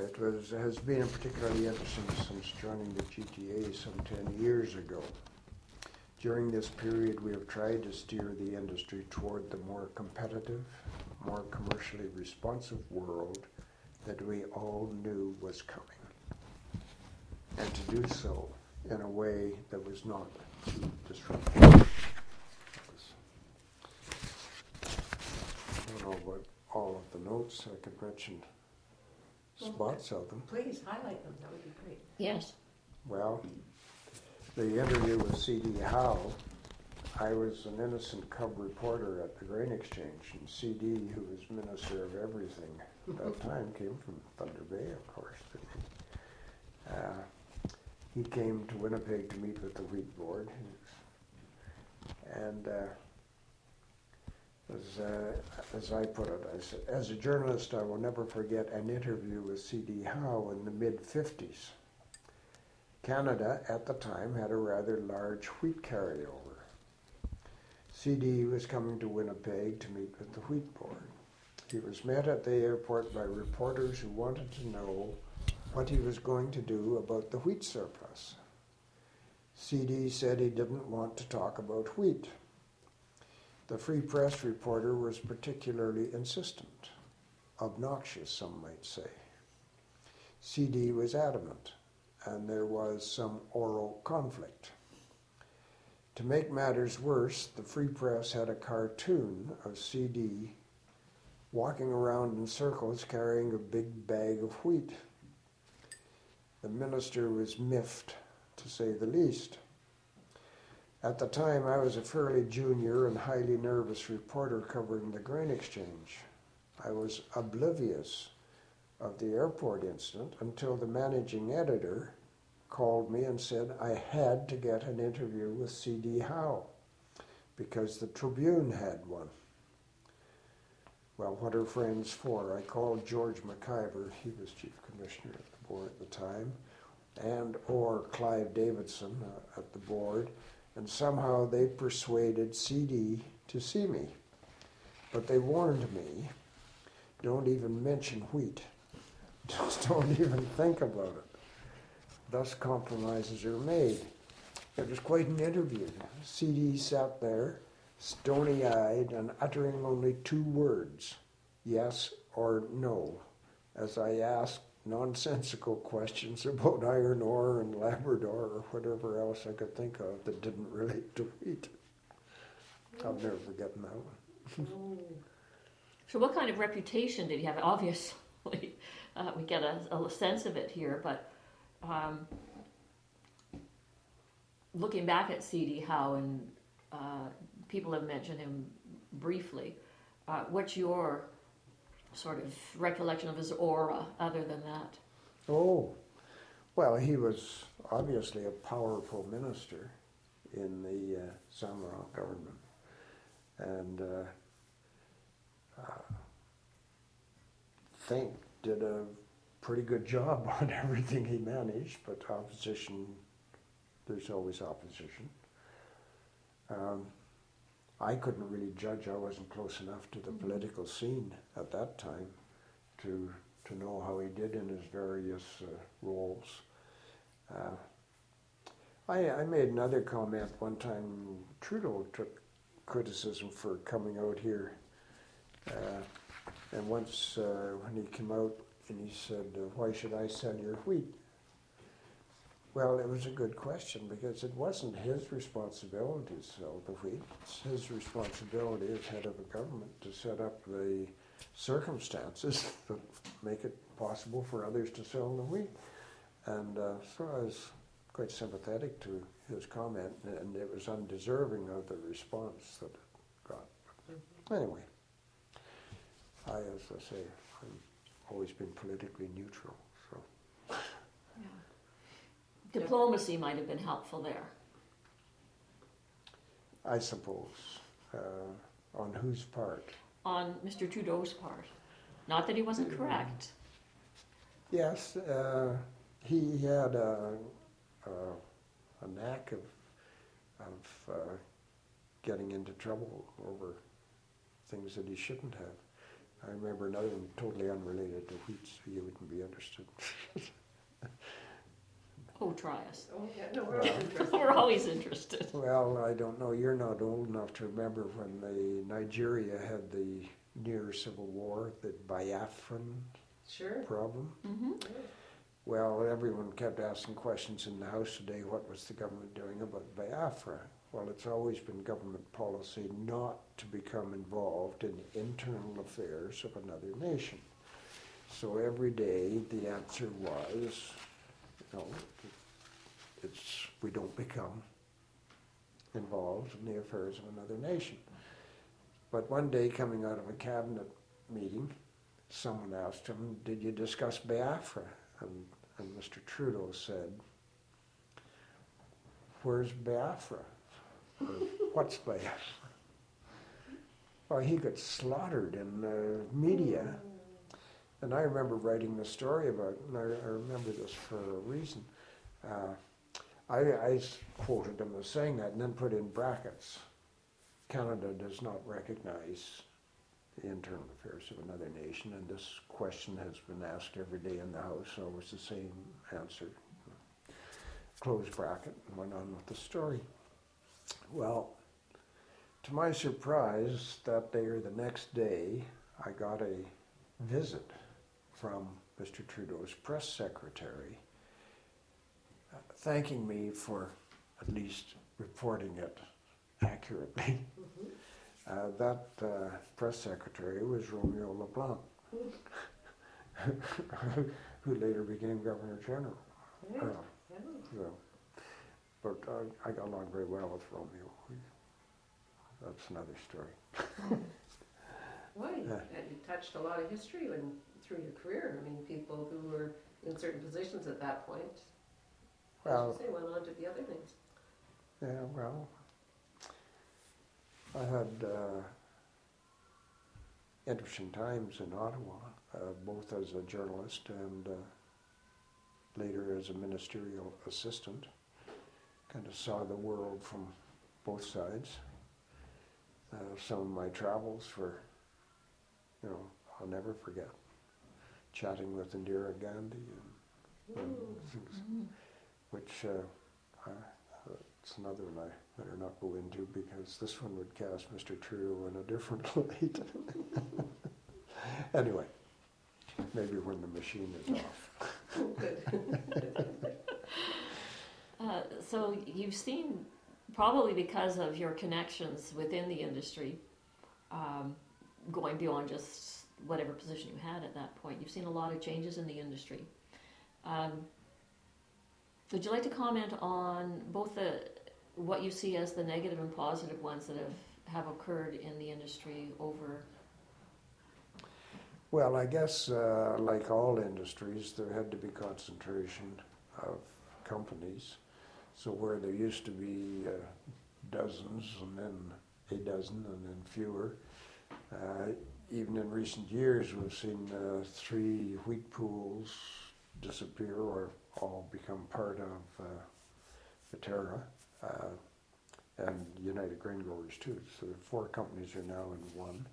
it has been particularly interesting since joining the GTA some 10 years ago. During this period, we have tried to steer the industry toward the more competitive, more commercially responsive world that we all knew was coming, and to do so in a way that was not too disruptive. I don't know about all of the notes. I could mention spots of them. Please highlight them, that would be great. Yes. Well, the interview with C.D. Howe, I was an innocent cub reporter at the Grain Exchange, and C.D., who was Minister of Everything at that time, came from Thunder Bay, of course. He came to Winnipeg to meet with the Wheat Board, and as I put it, I said, as a journalist, I will never forget an interview with C.D. Howe in the mid-50s. Canada, at the time, had a rather large wheat carryover. C.D. was coming to Winnipeg to meet with the Wheat Board. He was met at the airport by reporters who wanted to know what he was going to do about the wheat surplus. C.D. said he didn't want to talk about wheat. The Free Press reporter was particularly insistent, obnoxious, some might say. C.D. was adamant, and there was some oral conflict. To make matters worse, the Free Press had a cartoon of C.D. walking around in circles carrying a big bag of wheat. The minister was miffed, to say the least. At the time, I was a fairly junior and highly nervous reporter covering the Grain Exchange. I was oblivious of the airport incident until the managing editor called me and said I had to get an interview with C.D. Howe because the Tribune had one. Well, what are friends for? I called George McIver, he was chief commissioner at the board at the time, and or Clive Davidson at the board, and somehow they persuaded C.D. to see me. But they warned me, don't even mention wheat. Just don't even think about it. Thus compromises are made. It was quite an interview. C.D. sat there, stony-eyed and uttering only 2 words, yes or no, as I asked nonsensical questions about iron ore and Labrador or whatever else I could think of that didn't relate to wheat. I'll never forget that one. So what kind of reputation did he have? Obviously, we get a sense of it here, but looking back at C.D. Howe, and people have mentioned him briefly, what's your sort of recollection of his aura other than that? Oh, well, he was obviously a powerful minister in the Samara government, and think did a pretty good job on everything he managed, but opposition, there's always opposition. I couldn't really judge. I wasn't close enough to the political scene at that time to know how he did in his various roles. I made another comment one time. Trudeau took criticism for coming out here, and once when he came out and he said, why should I sell your wheat? Well, it was a good question because it wasn't his responsibility to sell the wheat. It's his responsibility as head of a government to set up the circumstances that make it possible for others to sell the wheat. And so I was quite sympathetic to his comment, and it was undeserving of the response that it got. Anyway, as I say, I've always been politically neutral. So. Yeah. Diplomacy might have been helpful there. I suppose. On whose part? On Mr. Trudeau's part. Not that he wasn't correct. Yes, he had a knack of getting into trouble over things that he shouldn't have. I remember another one totally unrelated to wheat, so you wouldn't be interested. Oh, try us. Oh, yeah, no, we're always interested. We're always interested. Well, I don't know, you're not old enough to remember when Nigeria had the near civil war, the Biafran Sure. problem. Mm-hmm. Yeah. Well, everyone kept asking questions in the House today, what was the government doing about Biafra? Well, it's always been government policy not to become involved in the internal affairs of another nation. So every day the answer was, we don't become involved in the affairs of another nation. But one day, coming out of a cabinet meeting, someone asked him, did you discuss Biafra? And Mr. Trudeau said, where's Biafra? Or, what's Biafra? Well, he got slaughtered in the media. And I remember writing the story about it, and I remember this for a reason. I quoted him as saying that and then put in brackets, Canada does not recognize the internal affairs of another nation, and this question has been asked every day in the House, so it was the same answer. Close bracket, and went on with the story. Well, to my surprise, that day or the next day, I got a visit from Mr. Trudeau's press secretary, thanking me for at least reporting it accurately. Mm-hmm. That press secretary was Romeo LeBlanc, who later became Governor General. Yeah. So, but I got along very well with Romeo. That's another story. Well, you touched a lot of history through your career. I mean, people who were in certain positions at that point, Well, as you say, went on to be other things. yeah, well, I had interesting times in Ottawa, both as a journalist and later as a ministerial assistant. Kind of saw the world from both sides. Some of my travels were, I'll never forget, chatting with Indira Gandhi and things, which it's another one I better not go into because this one would cast Mr. Trudeau in a different light. Anyway, maybe when the machine is off. Good. So you've seen, probably because of your connections within the industry, going beyond just whatever position you had at that point, you've seen a lot of changes in the industry. Would you like to comment on both what you see as the negative and positive ones that have occurred in the industry over? Well, I guess like all industries, there had to be concentration of companies. So where there used to be dozens and then a dozen and then fewer, even in recent years we've seen 3 wheat pools disappear or all become part of Viterra and United Grain Growers too. So the 4 companies are now in one.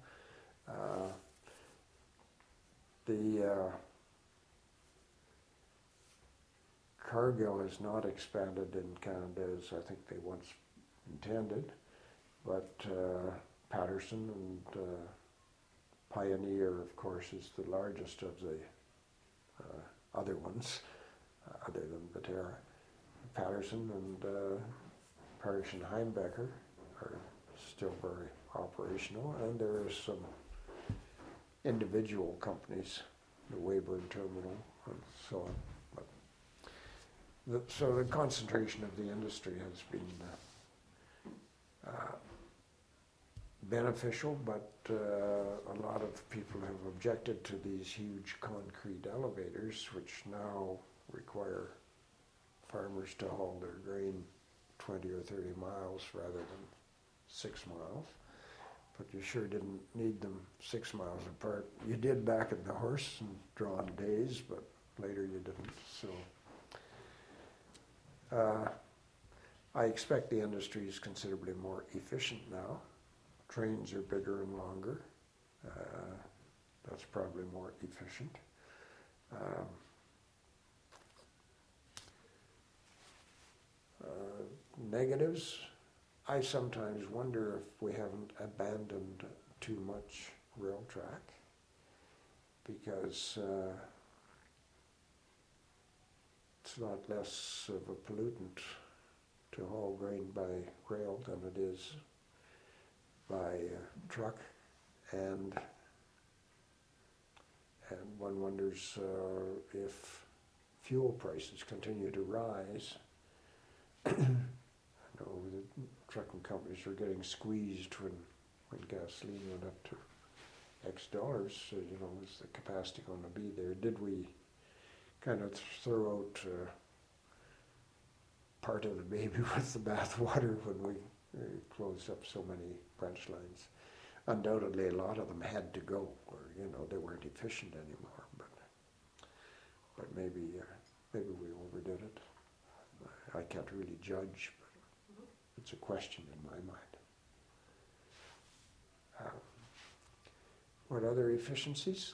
Cargill has not expanded in Canada as I think they once intended, but Patterson and Pioneer, of course, is the largest of the other ones, other than Viterra. Patterson and Parrish and Heimbecker are still very operational, and there are some individual companies, the Weyburn Terminal and so on. So the concentration of the industry has been beneficial, but a lot of people have objected to these huge concrete elevators, which now require farmers to haul their grain 20 or 30 miles rather than 6 miles. But you sure didn't need them 6 miles apart. You did back in the horse and drawn days, but later you didn't. So I expect the industry is considerably more efficient now. Trains are bigger and longer. That's probably more efficient. Negatives, I sometimes wonder if we haven't abandoned too much rail track, because it's not less of a pollutant to haul grain by rail than it is by truck, and one wonders if fuel prices continue to rise. I know the trucking companies are getting squeezed when gasoline went up to X dollars. So, is the capacity going to be there? Did we kind of throw out part of the baby with the bathwater when we closed up so many branch lines? Undoubtedly, a lot of them had to go, or they weren't efficient anymore. But maybe we overdid it. I can't really judge, but it's a question in my mind. What other efficiencies?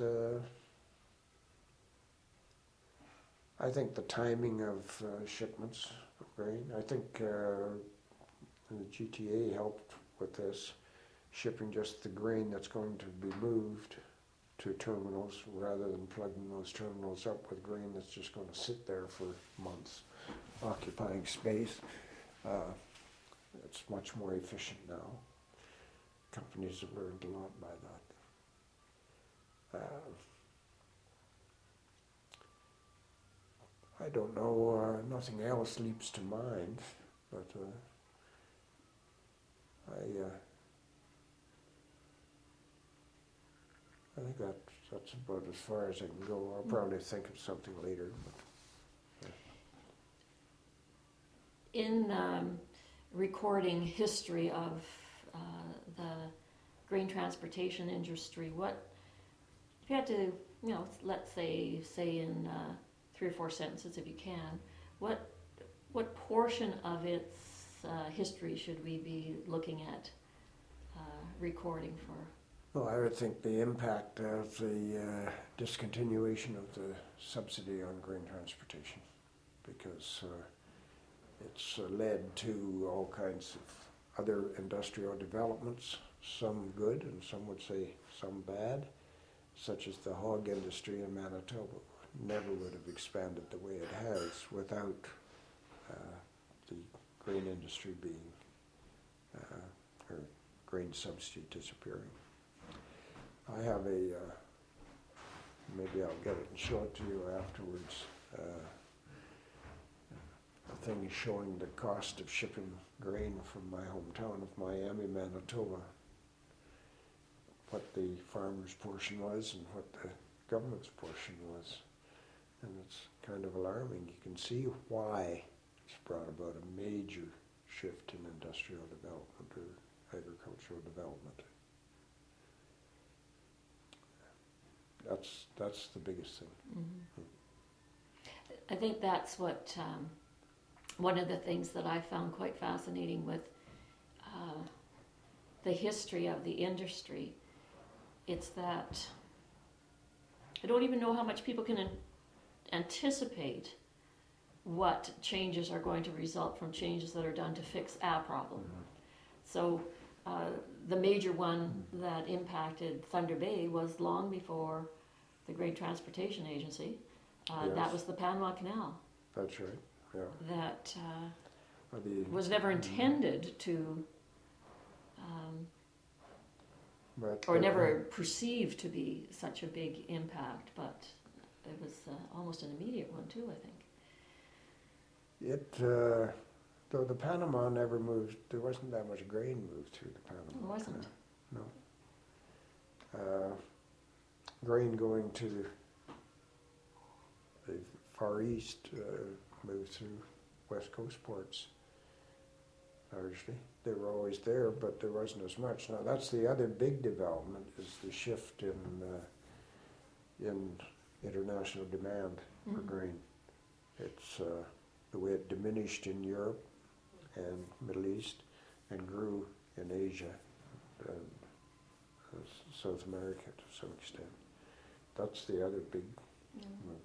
I think the timing of shipments of grain. I think the GTA helped with this, shipping just the grain that's going to be moved to terminals rather than plugging those terminals up with grain that's just going to sit there for months, occupying space. It's much more efficient now. Companies have learned a lot by that. I don't know, nothing else leaps to mind, but I think that's about as far as I can go. I'll probably think of something later. But, In recording history of the grain transportation industry, what if you had to, let's say in 3 or 4 sentences, if you can, what portion of its history should we be looking at recording for? well, I would think the impact of the discontinuation of the subsidy on grain transportation, because it's led to all kinds of other industrial developments, some good and some would say some bad, such as the hog industry in Manitoba never would have expanded the way it has without the grain industry being, or grain subsidy disappearing. I have maybe I'll get it and show it to you afterwards, a thing showing the cost of shipping grain from my hometown of Miami, Manitoba, what the farmer's portion was and what the government's portion was. And it's kind of alarming. You can see why it's brought about a major shift in industrial development or agricultural development. That's the biggest thing. Mm-hmm. I think that's what one of the things that I found quite fascinating with the history of the industry. It's that I don't even know how much people can anticipate what changes are going to result from changes that are done to fix a problem. Mm-hmm. So the major one that impacted Thunder Bay was long before the Grain Transportation Agency. Yes. That was the Panama Canal. That's right, yeah. That was never intended to, or never perceived to be such a big impact, but it was almost an immediate one too, I think. Though the Panama never moved, there wasn't that much grain moved through the Panama. It wasn't. No. Grain going to the Far East moved through West Coast ports, largely. They were always there, but there wasn't as much. Now that's the other big development, is the shift in international demand for grain. It's the way it diminished in Europe and Middle East and grew in Asia and South America to some extent. that's the other big Yeah. move.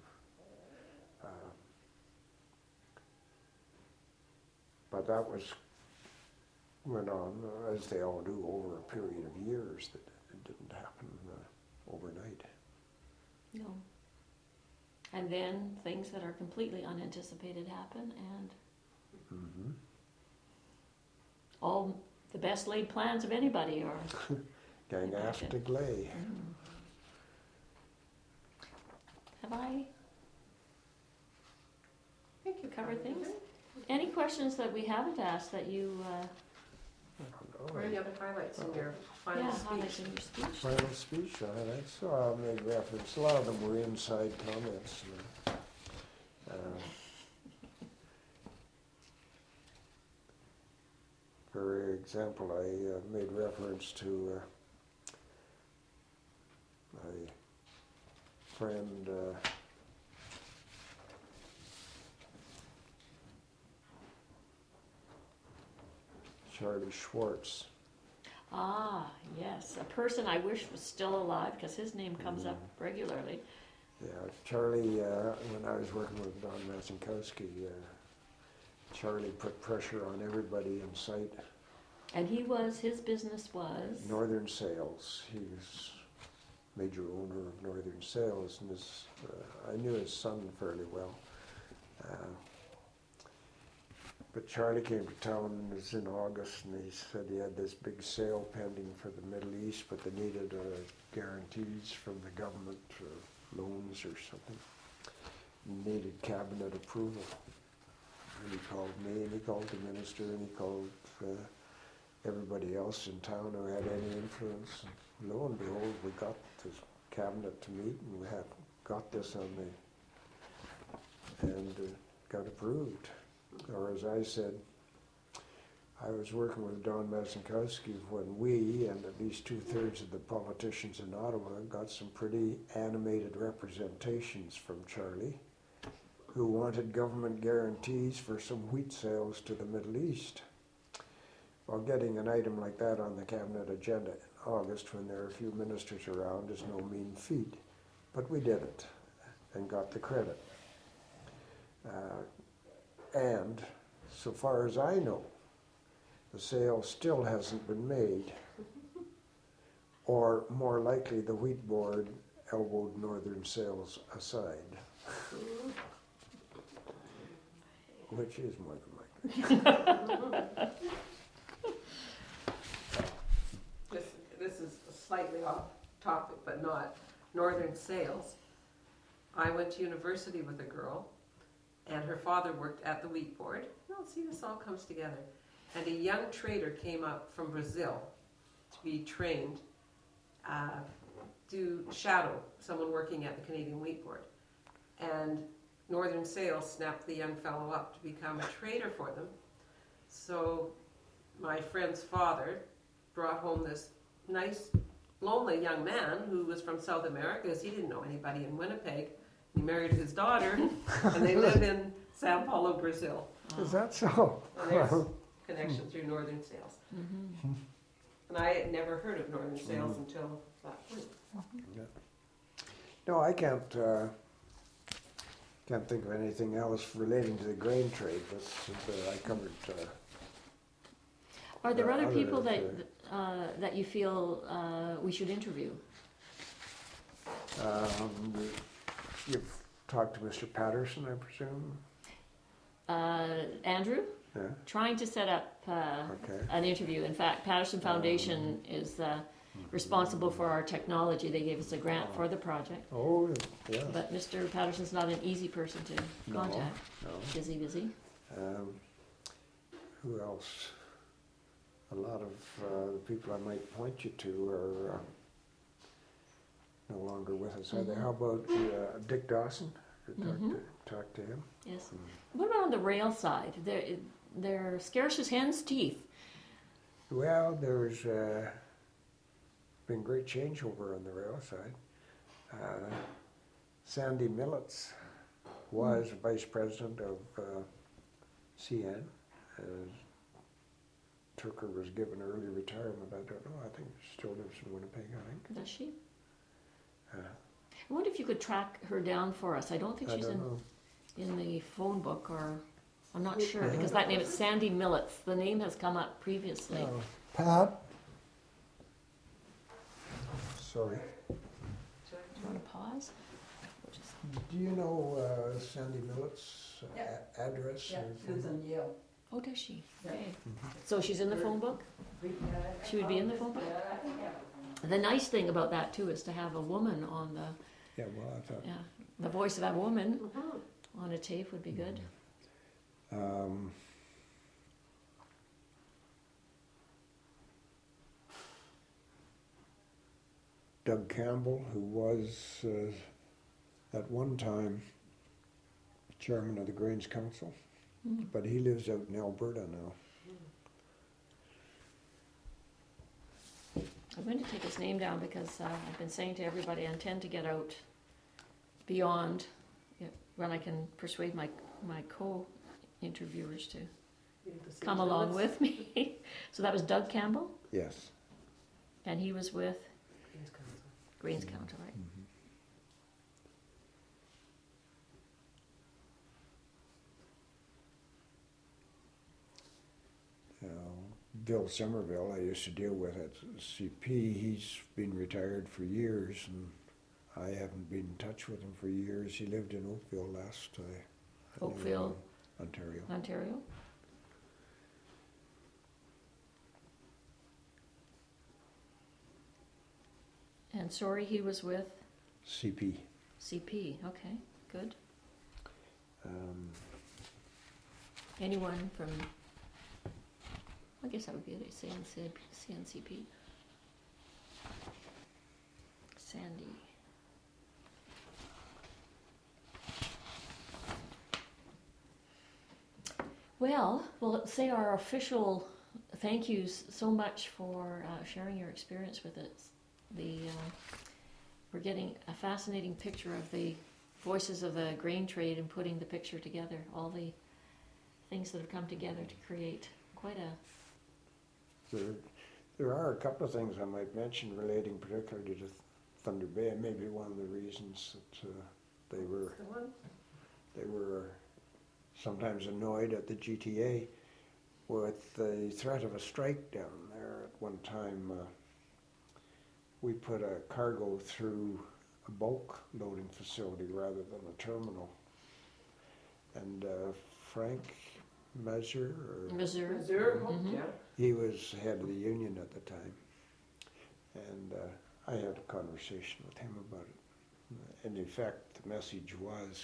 But that went on, as they all do, over a period of years. That it didn't happen overnight. No. And then things that are completely unanticipated happen, and Mm-hmm. all the best laid plans of anybody are. Gang after glay. Have I think you covered things? Any questions that we haven't asked that you, I don't Or know. any other highlights in your final yeah, speech? highlights in your speech? Final speech, I saw I made reference. A lot of them were inside comments. For example, I made reference to my friend Charlie Schwartz. Ah, yes, a person I wish was still alive, because his name comes up regularly. Yeah, Charlie, when I was working with Don Macinkowski, Charlie put pressure on everybody in sight. And his business was? Northern Sales. He was major owner of Northern Sales, and I knew his son fairly well. But Charlie came to town, it was in August, and he said he had this big sale pending for the Middle East, but they needed guarantees from the government or loans or something. Needed cabinet approval. And he called me, and he called the minister, and he called everybody else in town who had any influence. And lo and behold, we got the cabinet to meet, and we had got this on and got approved. Or as I said, I was working with Don Macinkowski when we, and at least 2/3 of the politicians in Ottawa, got some pretty animated representations from Charlie, who wanted government guarantees for some wheat sales to the Middle East. Well, getting an item like that on the cabinet agenda in August when there are a few ministers around is no mean feat. But we did it and got the credit. And so far as I know, the sale still hasn't been made. Or more likely, the wheat board elbowed Northern Sales aside. Which is more than likely. This is slightly off topic, but not Northern Sales. I went to university with a girl, and her father worked at the wheat board. Well, see, this all comes together. And a young trader came up from Brazil to be trained to shadow someone working at the Canadian Wheat Board. And Northern Sales snapped the young fellow up to become a trader for them. So my friend's father brought home this nice, lonely young man who was from South America, because he didn't know anybody in Winnipeg. He married his daughter, and they live in Sao Paulo, Brazil. Is that so? And there's connection through Northern Sales. Mm-hmm. And I had never heard of Northern Sales until that point. Yeah. No, I can't think of anything else relating to the grain trade. I covered. Are there other other people than that you feel we should interview? You've talked to Mr. Patterson, I presume. Andrew? Yeah. Trying to set up Okay. an interview. In fact, Patterson Foundation is responsible for our technology. They gave us a grant for the project. Oh, yeah. But Mr. Patterson's not an easy person to contact. No. Busy. Who else? A lot of the people I might point you to are no longer with us, are they? How about Dick Dawson? Talk to him. Yes. What about on the rail side? They're scarce as hen's teeth. Well, there's been great changeover on the rail side. Sandy Millets was vice president of CN. Turker was given early retirement. I don't know. I think she still lives in Winnipeg, I think. Does she? I wonder if you could track her down for us. I don't think I she's don't know. in the phone book, or I'm not sure, because that name is Sandy Millets. The name has come up previously. Pat? Sorry. Do you want to pause? We'll just- Do you know Sandy Millet's address? Yeah, or phone Susan Yale. Oh, does she? Yeah. Okay. So she's in the phone book? She would be in the phone book? Yeah, I think, yeah. The nice thing about that too is to have a woman on the, Yeah, well, I thought. yeah, the voice of a woman Mhm. on a tape would be good. Doug Campbell, who was at one time chairman of the Grains Council, but he lives out in Alberta now. I'm going to take his name down because I've been saying to everybody I intend to get out beyond, when I can persuade my co-interviewers to come along with me. So that was Doug Campbell, Yes. and he was with Queen's Council. Greens Council, right? Bill Somerville, I used to deal with at CP. He's been retired for years, and I haven't been in touch with him for years. He lived in Oakville last. I knew Oakville. him, Ontario. Ontario. And sorry, he was with CP. CP. Okay, good. Um, Anyone from, I guess that would be it, CNCP. Sandy. Well, let's say our official thank yous so much for sharing your experience with us. We're getting a fascinating picture of the voices of the grain trade and putting the picture together, all the things that have come together to create quite a... there are a couple of things I might mention relating particularly to Thunder Bay, and maybe one of the reasons that they were sometimes annoyed at the GTA with the threat of a strike down there. At one time, we put a cargo through a bulk loading facility rather than a terminal. And Frank Mazur, Missouri. Missouri, yeah. he was head of the union at the time. And I had a conversation with him about it. And in fact, the message was,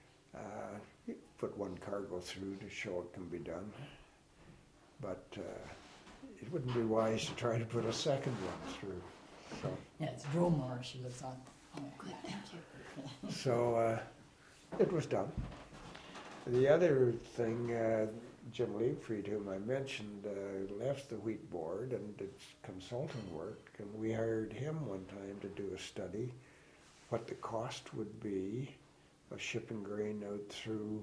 put one cargo through to show it can be done. But it wouldn't be wise to try to put a second one through. So, Yeah, it's Dromore she was on. Oh, Good, thank you. so it was done. The other thing, Jim Liebfried, whom I mentioned, left the wheat board and did consulting work, and we hired him one time to do a study what the cost would be of shipping grain out through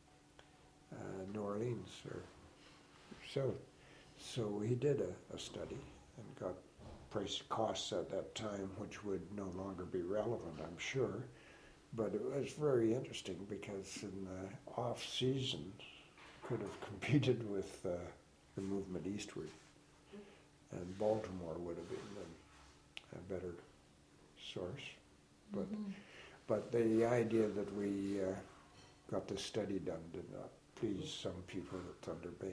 New Orleans or so. So he did a study and got price costs at that time, which would no longer be relevant, I'm sure. But it was very interesting because in the off season could have competed with the movement eastward, and Baltimore would have been a better source. But the idea that we got this study done did not please some people at Thunder Bay.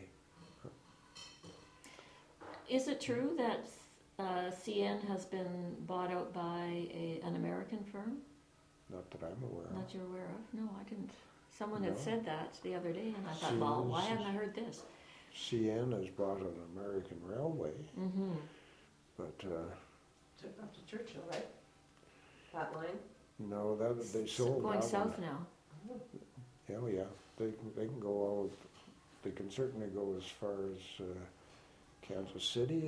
Is it true that CN has been bought out by an American firm? Not that I'm aware of. That you're aware of? No, I didn't. Someone had No. said that the other day, and I thought, well, why haven't I heard this? CN has bought an American railway, Mm-hmm. but Took up to Churchill, right? That line. no, that they sold Going that south one. now. Yeah, they can go all. They can certainly go as far as Kansas City.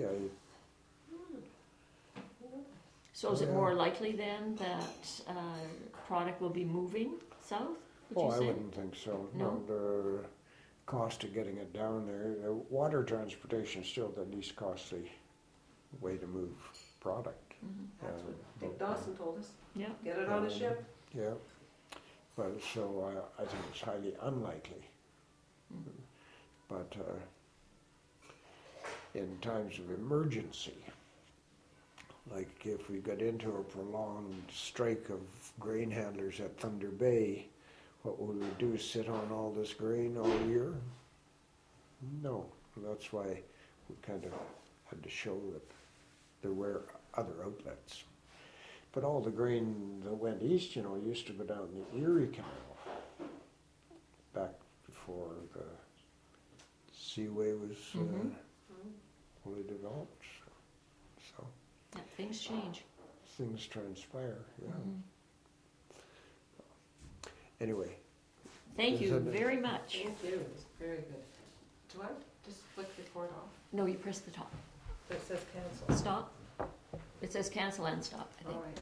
So is it Yeah. more likely then that product will be moving south, would you I say? wouldn't think so. No? The cost of getting it down there, water transportation is still the least costly way to move product. That's what Dick Dawson told us. Yeah. Get it on a ship. Yeah, but so I think it's highly unlikely. But in times of emergency, like if we got into a prolonged strike of grain handlers at Thunder Bay, what would we do, sit on all this grain all year? No, that's why we kind of had to show that there were other outlets. But all the grain that went east, used to go down the Erie Canal back before the seaway was Mhm. fully developed. So Yeah, things change. things transpire, yeah. Mhm. Anyway, Thank you Isn't it- very much. Thank you, it's very good. Do I just flick record off? No, you press the top. That says cancel. Stop. It says cancel and stop, I think. All right.